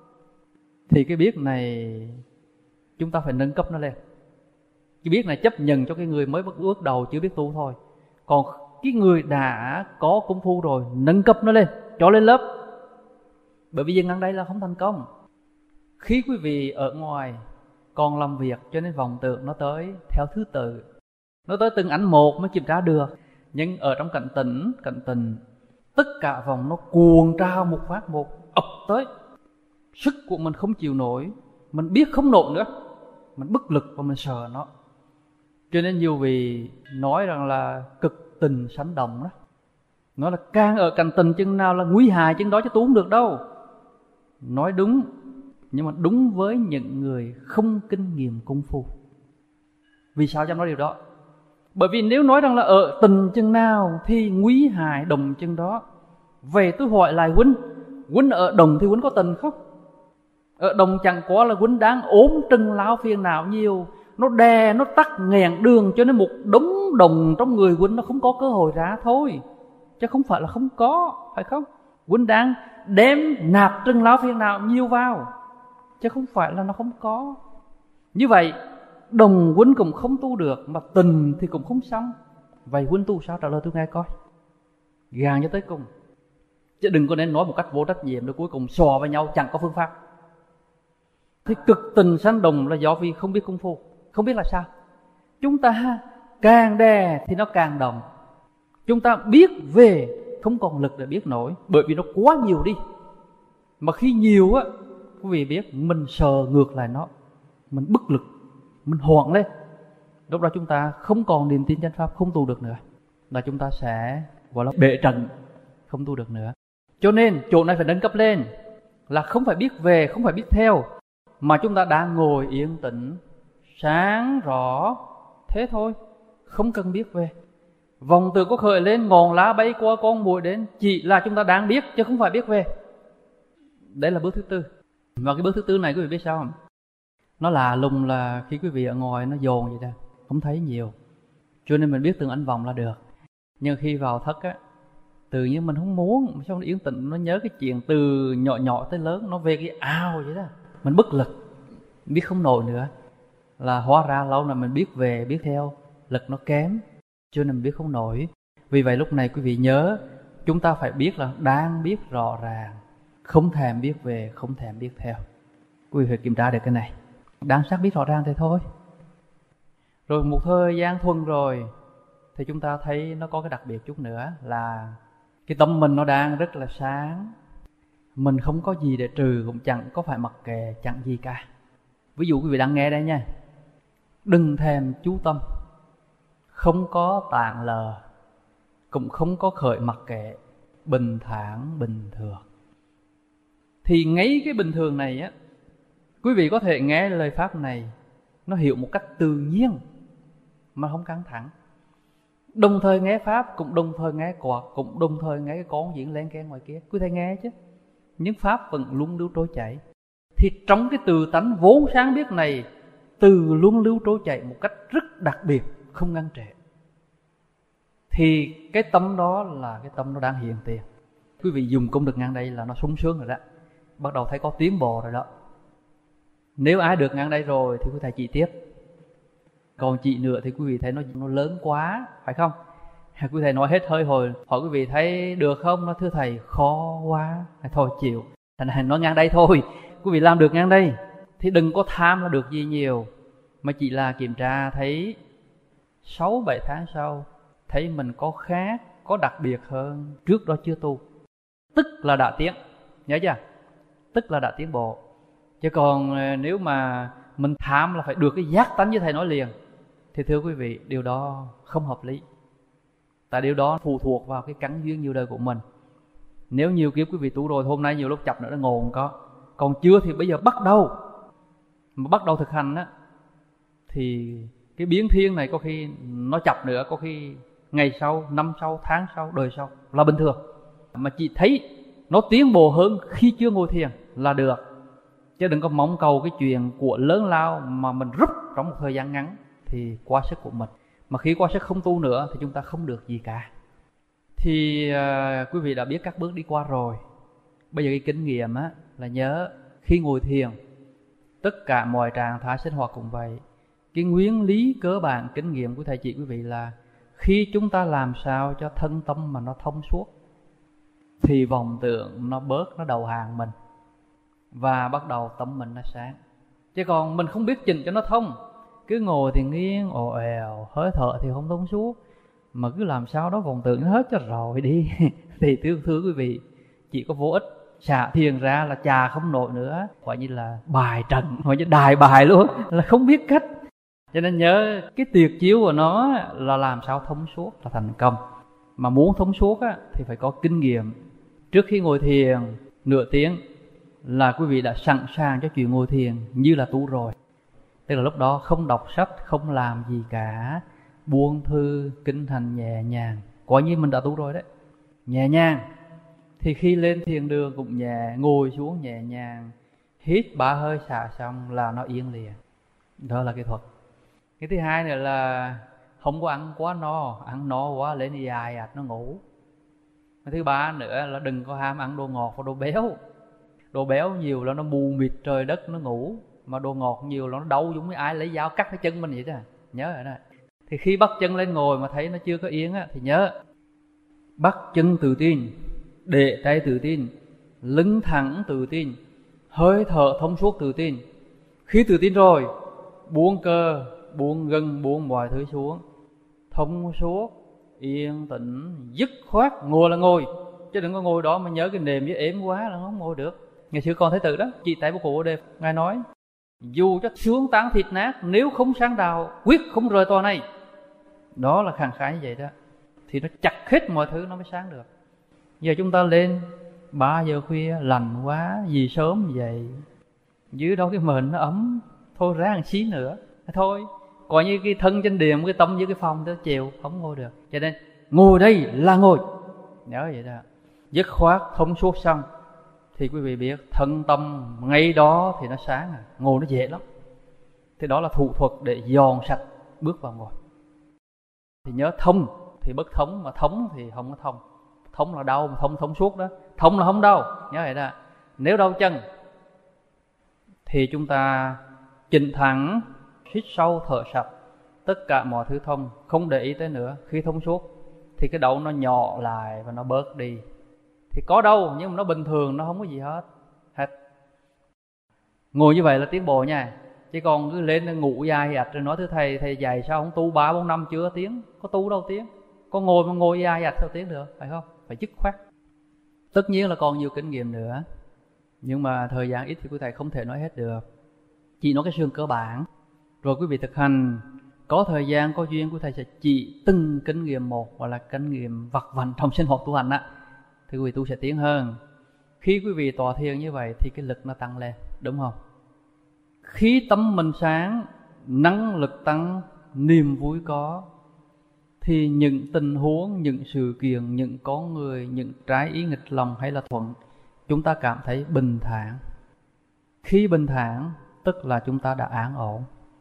Thì cái biết này chúng ta phải nâng cấp nó lên. Cái biết này chấp nhận cho cái người mới bước đầu chưa biết tu thôi. Còn cái người đã có công phu rồi, nâng cấp nó lên, cho lên lớp. Bởi vì dừng ăn đây là không thành công. Khi quý vị ở ngoài còn làm việc, cho nên vọng tưởng nó tới theo thứ tự, nó tới từng ảnh một mới kiểm tra được. Nhưng ở trong cảnh tỉnh, cảnh tình, tất cả vòng nó cuồng trào một phát một, ập tới. Sức của mình không chịu nổi, mình biết không nổi nữa, mình bất lực và mình sợ nó. Cho nên nhiều vị nói rằng là cực tình sánh đồng đó. Nó là càng ở cảnh tình chừng nào là nguy hại chừng đó, chứ tu không được đâu. Nói đúng, nhưng mà đúng với những người không kinh nghiệm công phu. Vì sao dám nói điều đó? Bởi vì nếu nói rằng là ở tình chừng nào thì nguy hại đồng chừng đó. Về tôi hỏi lại huynh, huynh ở đồng thì huynh có tình không? Ở đồng chẳng quá là huynh đang ốm trừng lao phiền não nhiều, nó đè, nó tắc nghẹn đường, cho nên một đống đồng trong người huynh nó không có cơ hội ra thôi. Chứ không phải là không có, phải không? Huynh đang đem nạp trừng lao phiền não nhiều vào, chứ không phải là nó không có. Như vậy đồng huynh cũng không tu được, mà tình thì cũng không xong. Vậy huynh tu sao? Trả lời tôi nghe coi, gàn cho tới cùng. Chứ đừng có nên nói một cách vô trách nhiệm, rồi cuối cùng xò vào nhau chẳng có phương pháp. Thì cực tình sanh đồng là do vì không biết công phu. Không biết là sao? Chúng ta càng đè thì nó càng đồng. Chúng ta biết về không còn lực để biết nổi, bởi vì nó quá nhiều đi. Mà khi nhiều á, quý vị biết mình sờ ngược lại nó, mình bất lực, mình hoảng lên. Lúc đó chúng ta không còn niềm tin chánh pháp, không tu được nữa, là chúng ta sẽ gọi là bệ trận, không tu được nữa. Cho nên chỗ này phải nâng cấp lên, là không phải biết về, không phải biết theo, mà chúng ta đang ngồi yên tĩnh, sáng rõ, thế thôi, không cần biết về. Vòng từ có khởi lên, ngọn lá bay qua, con muỗi đến, chỉ là chúng ta đang biết, chứ không phải biết về. Đấy là bước thứ tư. Và cái bước thứ tư này quý vị biết sao không? Nó lạ lùng là khi quý vị ở ngoài nó dồn vậy đó, không thấy nhiều, cho nên mình biết từng ảnh vòng là được. Nhưng khi vào thất á, tự nhiên mình không muốn, xong nó yên tĩnh, nó nhớ cái chuyện từ nhỏ nhỏ tới lớn, nó về cái ao vậy đó, mình bất lực, biết không nổi nữa. Là hóa ra lâu là mình biết về, biết theo, lực nó kém, cho nên mình biết không nổi. Vì vậy lúc này quý vị nhớ, chúng ta phải biết là đang biết rõ ràng, không thèm biết về, không thèm biết theo. Quý vị phải kiểm tra được cái này, đang xác biết rõ ràng thì thôi. Rồi một thời gian thuần rồi thì chúng ta thấy nó có cái đặc biệt chút nữa là cái tâm mình nó đang rất là sáng, mình không có gì để trừ, cũng chẳng có phải mặc kệ, chẳng gì cả. Ví dụ quý vị đang nghe đây nha, đừng thèm chú tâm, không có tạng lờ, cũng không có khởi mặc kệ, bình thản bình thường. Thì ngay cái bình thường này á, quý vị có thể nghe lời pháp này nó hiểu một cách tự nhiên, mà không căng thẳng. Đồng thời nghe pháp cũng đồng thời nghe quạt, cũng đồng thời nghe cái con diễn lên cái ngoài kia. Quý thầy nghe chứ, nhưng pháp vẫn luôn lưu trôi chảy. Thì trong cái từ tánh vốn sáng biết này, từ luôn lưu trôi chảy một cách rất đặc biệt, không ngăn trệ. Thì cái tâm đó là cái tâm nó đang hiện tiền. Quý vị dùng công đức ngang đây là nó sung sướng rồi đó, bắt đầu thấy có tiến bộ rồi đó. Nếu ai được ngang đây rồi thì quý thầy chỉ tiếp. Còn chị nữa thì quý vị thấy nó nó lớn quá, phải không? Quý thầy nói hết hơi hồi, hỏi quý vị thấy được không? Nó thưa thầy khó quá, thôi chịu. Thành ra nó ngang đây thôi, quý vị làm được ngang đây thì đừng có tham là được gì nhiều, mà chỉ là kiểm tra thấy sáu bảy tháng sau thấy mình có khác, có đặc biệt hơn trước đó chưa tu, tức là đã tiến, nhớ chưa? Tức là đã tiến bộ. Chứ còn nếu mà mình tham là phải được cái giác tánh như thầy nói liền thì thưa quý vị, điều đó không hợp lý. Tại điều đó phụ thuộc vào cái căn duyên nhiều đời của mình. Nếu nhiều kiếp quý vị tu rồi, hôm nay nhiều lúc chập nữa nó ngồn có, còn chưa thì bây giờ bắt đầu. Mà bắt đầu thực hành á, thì cái biến thiên này có khi nó chập nữa, có khi ngày sau, năm sau, tháng sau, đời sau là bình thường. Mà chỉ thấy nó tiến bộ hơn khi chưa ngồi thiền là được. Chứ đừng có mong cầu cái chuyện của lớn lao mà mình rút trong một thời gian ngắn thì quá sức của mình. Mà khi quá sức không tu nữa thì chúng ta không được gì cả. Thì uh, quý vị đã biết các bước đi qua rồi. Bây giờ cái kinh nghiệm á, là nhớ khi ngồi thiền, tất cả mọi trạng thái sinh hoạt cũng vậy. Cái nguyên lý cơ bản kinh nghiệm của thầy chị quý vị là khi chúng ta làm sao cho thân tâm mà nó thông suốt thì vọng tưởng nó bớt, nó đầu hàng mình, và bắt đầu tâm mình nó sáng. Chứ còn mình không biết chỉnh cho nó thông, cứ ngồi thì nghiêng ồ èo, hơi thở thì không thông suốt, mà cứ làm sao đó vọng tưởng hết cho rồi đi thì thưa, thưa quý vị, chỉ có vô ích. Xả thiền ra là chà không nổi nữa, gọi như là bài trận, gọi như đài bài luôn, là không biết cách. Cho nên nhớ cái tuyệt chiếu của nó là làm sao thông suốt là thành công. Mà muốn thông suốt á, thì phải có kinh nghiệm. Trước khi ngồi thiền nửa tiếng là quý vị đã sẵn sàng cho chuyện ngồi thiền như là tu rồi. Tức là lúc đó không đọc sách, không làm gì cả, buông thư, kinh hành nhẹ nhàng, coi như mình đã tu rồi đấy. Nhẹ nhàng. Thì khi lên thiền đường cũng nhẹ, ngồi xuống nhẹ nhàng, hít ba hơi xả xong là nó yên liền. Đó là kỹ thuật. Cái thứ hai nữa là không có ăn quá no, ăn no quá lên dài ạt nó ngủ. Cái thứ ba nữa là đừng có ham ăn đồ ngọt và đồ béo. Đồ béo nhiều là nó mù mịt trời đất nó ngủ, mà đồ ngọt nhiều là nó đau giống như ai lấy dao cắt cái chân mình vậy đó. Nhớ rồi đó. Thì khi bắt chân lên ngồi mà thấy nó chưa có yên á, thì nhớ bắt chân tự tin, để tay tự tin, lưng thẳng tự tin, hơi thở thông suốt tự tin. Khi tự tin rồi, buông cơ, buông gân, buông mọi thứ xuống, thông suốt, yên tĩnh, dứt khoát, ngồi là ngồi. Chứ đừng có ngồi đó mà nhớ cái nệm với ếm quá là không ngồi được. Ngày xưa con Thái Tử đó, chị tại bộ cụ đề, Ngài nói dù cho xương tán thịt nát, nếu không sáng đạo, quyết không rời tòa này. Đó là khẳng khái như vậy đó. Thì nó chặt hết mọi thứ nó mới sáng được. Giờ chúng ta lên ba giờ khuya lạnh quá, gì sớm vậy, dưới đó cái mền nó ấm, thôi ra một xí nữa thôi, coi như cái thân trên điện, cái tâm với cái phòng tới chiều không ngồi được. Cho nên ngồi đây là ngồi, nhớ vậy đó. Dứt khoát thông suốt xong thì quý vị biết thân tâm ngay đó thì nó sáng à, ngồi nó dễ lắm. Thì đó là thủ thuật để dọn sạch bước vào ngồi. Thì nhớ thông thì bất thống, mà thống thì không có thông. Thông là đau, mà thông thông suốt đó. Thông là không đau, nhớ vậy đó. Nếu đau chân thì chúng ta chỉnh thẳng, hít sâu, thở sạch, tất cả mọi thứ thông, không để ý tới nữa. Khi thông suốt thì cái đầu nó nhỏ lại và nó bớt đi. Thì có đâu, nhưng mà nó bình thường, nó không có gì hết hết. Ngồi như vậy là tiến bộ nha. Chứ còn cứ lên ngủ dài ạch rồi nói thưa thầy, thầy dạy sao không tu ba bốn năm chưa tiến? Có tu đâu tiến? Có ngồi mà ngồi dài ạch sao tiến được, phải không? Phải dứt khoát. Tất nhiên là còn nhiều kinh nghiệm nữa, nhưng mà thời gian ít thì quý thầy không thể nói hết được. Chỉ nói cái sườn cơ bản, rồi quý vị thực hành. Có thời gian, có duyên, quý thầy sẽ chỉ từng kinh nghiệm một, hoặc là kinh nghiệm vặt vảnh trong sinh hoạt tu hành á, thì quý vị tu sẽ tiến hơn. Khi quý vị tọa thiền như vậy thì cái lực nó tăng lên, đúng không? Khi tâm mình sáng, năng lực tăng, niềm vui có, thì những tình huống, những sự kiện, những con người, những trái ý nghịch lòng hay là thuận, chúng ta cảm thấy bình thản. Khi bình thản tức là chúng ta đã an ổn.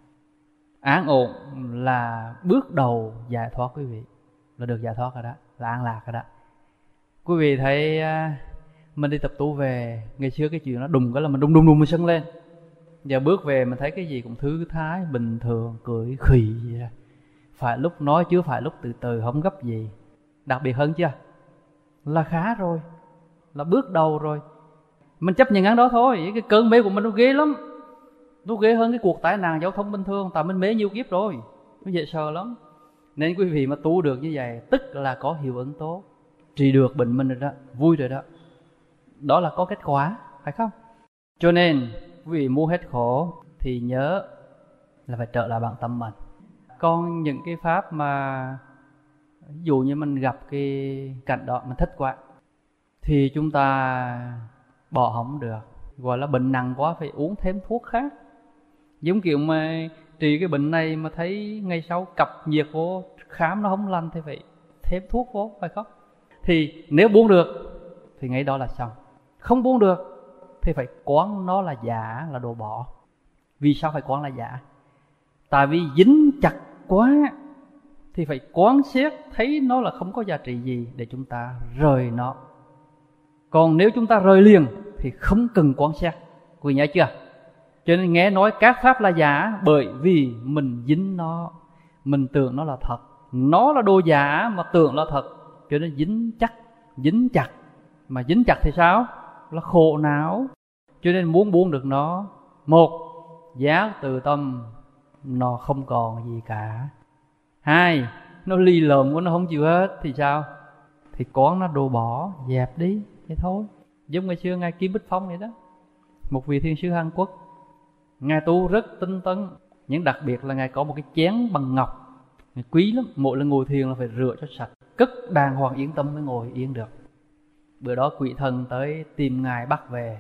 An ổn là bước đầu giải thoát quý vị, là được giải thoát rồi đó, là an lạc rồi đó. Quý vị thấy mình đi tập tu về, ngày xưa cái chuyện nó đùng cái là mình đùng đùng đùng mình sân lên. Giờ bước về mình thấy cái gì cũng thư thái, bình thường, cười khì vậy đó. Phải lúc nói chứ phải lúc từ từ, không gấp gì. Đặc biệt hơn chưa? Là khá rồi, là bước đầu rồi. Mình chấp nhận ăn đó thôi. Cái cơn mê của mình nó ghê lắm, nó ghê hơn cái cuộc tai nạn giao thông bình thường. Tại mình mê nhiều kiếp rồi, nó dễ sợ lắm. Nên quý vị mà tu được như vậy tức là có hiệu ứng tốt, trị được bệnh mình rồi đó, vui rồi đó. Đó là có kết quả, phải không? Cho nên quý vị muốn hết khổ thì nhớ là phải trở lại bản tâm mình. Còn những cái pháp mà ví dụ như mình gặp cái cảnh đó mình thích quá thì chúng ta bỏ không được, gọi là bệnh nặng quá phải uống thêm thuốc khác. Giống kiểu mà trị cái bệnh này mà thấy ngay sau cặp nhiệt vô khám nó không lành thì phải thêm thuốc vô, phải không? Thì nếu buông được thì ngay đó là xong. Không buông được thì phải quán nó là giả, là đồ bỏ. Vì sao phải quán là giả? Tại vì dính chặt quá thì phải quán xét thấy nó là không có giá trị gì để chúng ta rời nó. Còn nếu chúng ta rời liền thì không cần quán xét. Quý vị nhớ chưa? Cho nên nghe nói các pháp là giả bởi vì mình dính nó, mình tưởng nó là thật. Nó là đồ giả mà tưởng là thật, cho nên dính chắc, dính chặt. Mà dính chặt thì sao? Là khổ não. Cho nên muốn buông được nó, một, giác từ tâm nó không còn gì cả. Hai, nó lì lợm của nó không chịu hết thì sao? Thì quán nó đồ bỏ, dẹp đi, thế thôi. Giống ngày xưa Ngài Kim Bích Phong vậy đó, một vị thiên sứ Hàn Quốc. Ngài tu rất tinh tấn, nhưng đặc biệt là Ngài có một cái chén bằng ngọc, Ngài quý lắm. Mỗi lần ngồi thiền là phải rửa cho sạch, cất đàng hoàng yên tâm mới ngồi yên được. Bữa đó quỷ thần tới tìm Ngài bắt về,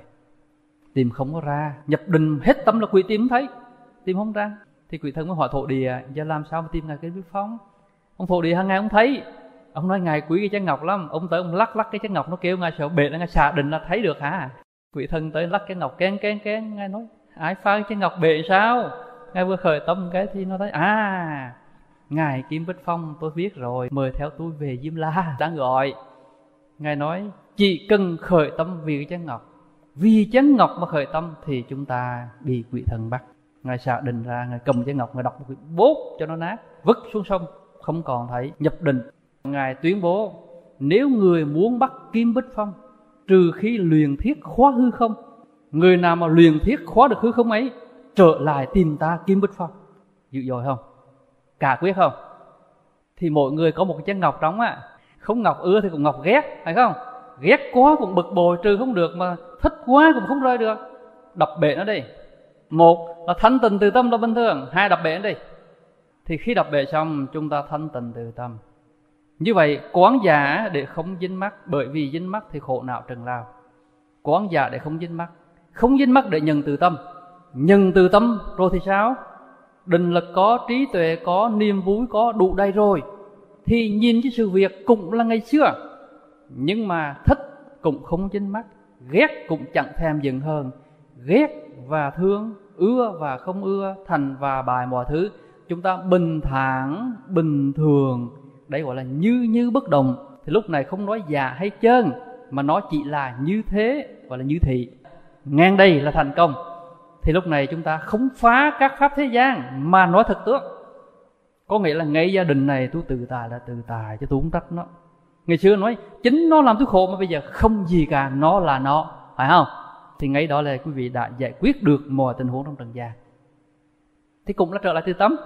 tìm không có ra, nhập định hết tâm là quỷ tìm không thấy, tìm không ra. Thì quỷ thần mới hỏi thổ địa, giờ làm sao mà tìm Ngài Kim Bích Phong? Ông thổ địa hàng ngày không thấy. Ông nói Ngài quý cái chén ngọc lắm. Ông tới ông lắc lắc cái chén ngọc, nó kêu Ngài sợ bể, là Ngài xả định là thấy được hả? Quỷ thần tới lắc cái ngọc kén kén kén. Ngài nói ai phá cái chén ngọc bể sao? Ngài vừa khởi tâm cái thì nó thấy à, Ngài Kim Bích Phong tôi biết rồi, mời theo tôi về Diêm La đang gọi. Ngài nói chỉ cần khởi tâm vì cái chén ngọc, vì chén ngọc mà khởi tâm thì chúng ta bị quỷ thần bắt. Ngài xả định ra, Ngài cầm chén ngọc, Ngài đọc một cái bốt cho nó nát, vứt xuống sông, không còn thấy. Nhập định, Ngài tuyên bố nếu người muốn bắt Kim Bích Phong, trừ khi luyện thiết khóa hư không, người nào mà luyện thiết khóa được hư không ấy trở lại tìm ta Kim Bích Phong. Dữ dội không? Cả quyết không? Thì mỗi người có một cái chén ngọc trống á, không ngọc ưa thì cũng ngọc ghét, phải không? Ghét quá cũng bực bội trừ không được, mà thích quá cũng không rơi được. Đập bể nó đi. Một là thanh tịnh từ tâm là bình thường, hai đập bể nó đi. Thì khi đập bể xong chúng ta thanh tịnh từ tâm. Như vậy quán giả để không dính mắc, bởi vì dính mắc thì khổ não trần lao. Quán giả để không dính mắc, không dính mắc để nhận từ tâm. Nhận từ tâm rồi thì sao? Định lực có, trí tuệ có, niềm vui có, đủ đầy rồi thì nhìn cái sự việc cũng là ngày xưa. Nhưng mà thích cũng không dính mắc, ghét cũng chẳng thèm giận hờn. Ghét và thương, ưa và không ưa, thành và bại mọi thứ, chúng ta bình thản, bình thường. Đấy gọi là như như bất động. Thì lúc này không nói giả hay chơn, mà nó chỉ là như thế, gọi là như thị. Ngang đây là thành công. Thì lúc này chúng ta không phá các pháp thế gian mà nói thực tướng. Có nghĩa là ngay gia đình này tôi tự tài là tự tài, chứ tôi không trách nó. Ngày xưa nói chính nó làm tôi khổ, mà bây giờ không gì cả, nó là nó, phải không? Thì ngay đó là quý vị đã giải quyết được mọi tình huống trong trần gian. Thì cũng là trở lại từ tâm.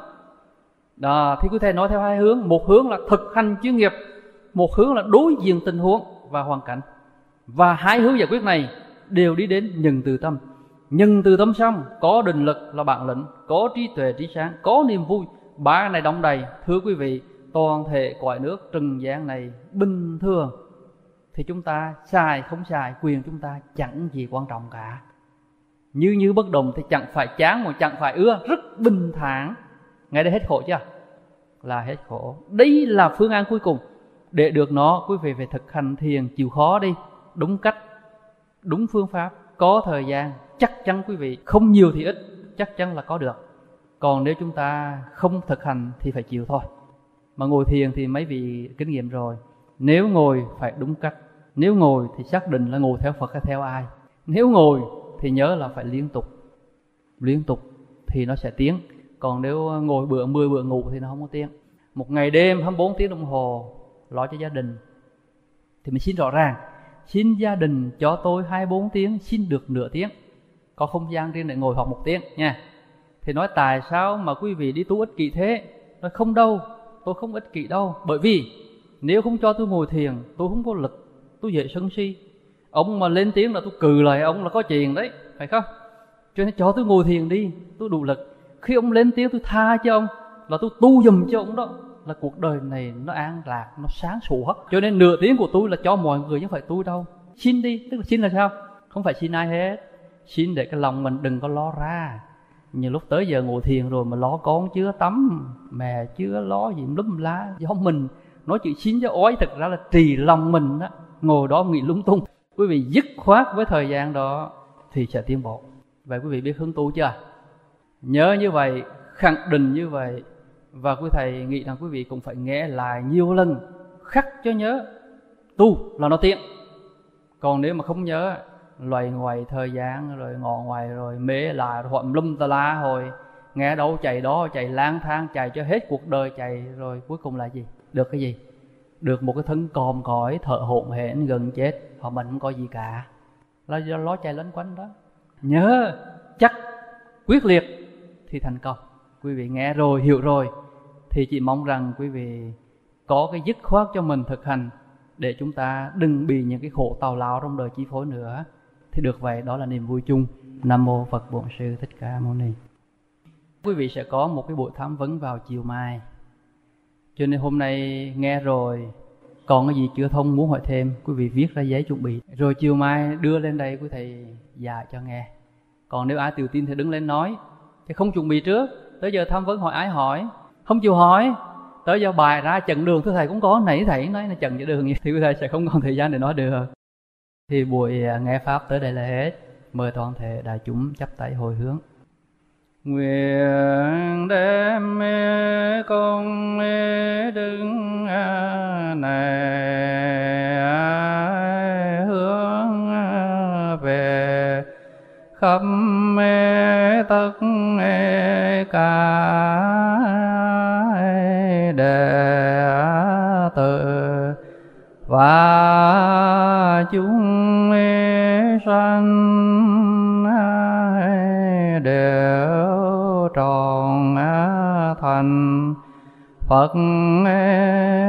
Đó, thì quý thầy nói theo hai hướng. Một hướng là thực hành chuyên nghiệp, một hướng là đối diện tình huống và hoàn cảnh. Và hai hướng giải quyết này đều đi đến nhận từ tâm. Nhận từ tâm xong, có định lực là bản lĩnh, có trí tuệ trí sáng, có niềm vui, ba này đong đầy. Thưa quý vị, toàn thể cõi nước trần gian này bình thường thì chúng ta xài không xài, quyền chúng ta chẳng gì quan trọng cả. Như như bất động thì chẳng phải chán mà chẳng phải ưa, rất bình thản. Ngay đây hết khổ chưa? là hết khổ. Đây là phương án cuối cùng. Để được nó, quý vị phải thực hành thiền chịu khó đi, đúng cách, đúng phương pháp, có thời gian, chắc chắn quý vị, không nhiều thì ít, chắc chắn là có được. Còn nếu chúng ta không thực hành thì phải chịu thôi. Mà ngồi thiền thì mấy vị kinh nghiệm rồi. Nếu ngồi phải đúng cách. Nếu ngồi thì xác định là ngồi theo Phật hay theo ai. Nếu ngồi thì nhớ là phải liên tục. Liên tục thì nó sẽ tiến. Còn nếu ngồi bữa mười bữa ngủ thì nó không có tiến. Một ngày đêm hai mươi bốn tiếng đồng hồ lo cho gia đình thì mình xin rõ ràng, xin gia đình cho tôi hai mươi bốn tiếng, xin được nửa tiếng, có không gian riêng để ngồi học một tiếng nha. Thì nói tại sao mà quý vị đi tu ích kỷ thế? Nói không đâu, tôi không ích kỷ đâu. Bởi vì nếu không cho tôi ngồi thiền, tôi không có lực, tôi dễ sân si. Ông mà lên tiếng là tôi cừ lại ông là có chuyện đấy, phải không? Cho nên cho tôi ngồi thiền đi, tôi đủ lực. Khi ông lên tiếng tôi tha cho ông, là tôi tu dùm cho ông đó, là cuộc đời này nó an lạc, nó sáng sủa. Cho nên nửa tiếng của tôi là cho mọi người chứ không phải tôi đâu. Xin đi, tức là xin là sao? Không phải xin ai hết. Xin để cái lòng mình đừng có lo ra. Nhiều lúc tới giờ ngồi thiền rồi mà lo con chưa tắm, mẹ chưa lo gì lum lá. Do mình nói chuyện xin cho ói, thực ra là trì lòng mình đó. Ngồi đó nghĩ lung tung. Quý vị dứt khoát với thời gian đó thì sẽ tiến bộ. Vậy quý vị biết hướng tu chưa? Nhớ như vậy, khẳng định như vậy. Và quý thầy nghĩ rằng quý vị cũng phải nghe lại nhiều lần, khắc cho nhớ. Tu là nó tiện. Còn nếu mà không nhớ, loay ngoài thời gian rồi ngọ ngoài rồi mê lại rồi hoạm lum tà la, rồi nghe đâu chạy đó, chạy lang thang, chạy cho hết cuộc đời chạy, rồi cuối cùng là gì? Được cái gì? Được một cái thân còm cõi, thở hổn hển gần chết, họ mình không có gì cả. Là do nó chạy lấn quanh đó. Nhớ chắc quyết liệt thì thành công. Quý vị nghe rồi, hiểu rồi thì chỉ mong rằng quý vị có cái dứt khoát cho mình thực hành, để chúng ta đừng bị những cái khổ tào lao trong đời chi phối nữa. Thì được vậy, đó là niềm vui chung. Nam mô Phật Bổn Sư Thích Ca Mâu Ni. Quý vị sẽ có một cái buổi tham vấn vào chiều mai, cho nên hôm nay nghe rồi, còn cái gì chưa thông muốn hỏi thêm, quý vị viết ra giấy chuẩn bị, rồi chiều mai đưa lên đây quý thầy dạy cho nghe. Còn nếu ai tự tin thì đứng lên nói, thì không chuẩn bị trước. Tới giờ tham vấn hỏi ai hỏi, không chịu hỏi, tới giờ bài ra chặn đường, thưa thầy cũng có nãy thầy nói là chặn cái đường thì quý thầy sẽ không còn thời gian để nói được. Thì buổi nghe pháp tới đây là hết. Mời toàn thể đại chúng chắp tay hồi hướng. Nguyện đem công đức này hướng về khắp tất cả đệ tử và chúng sanh đều tròn thành Phật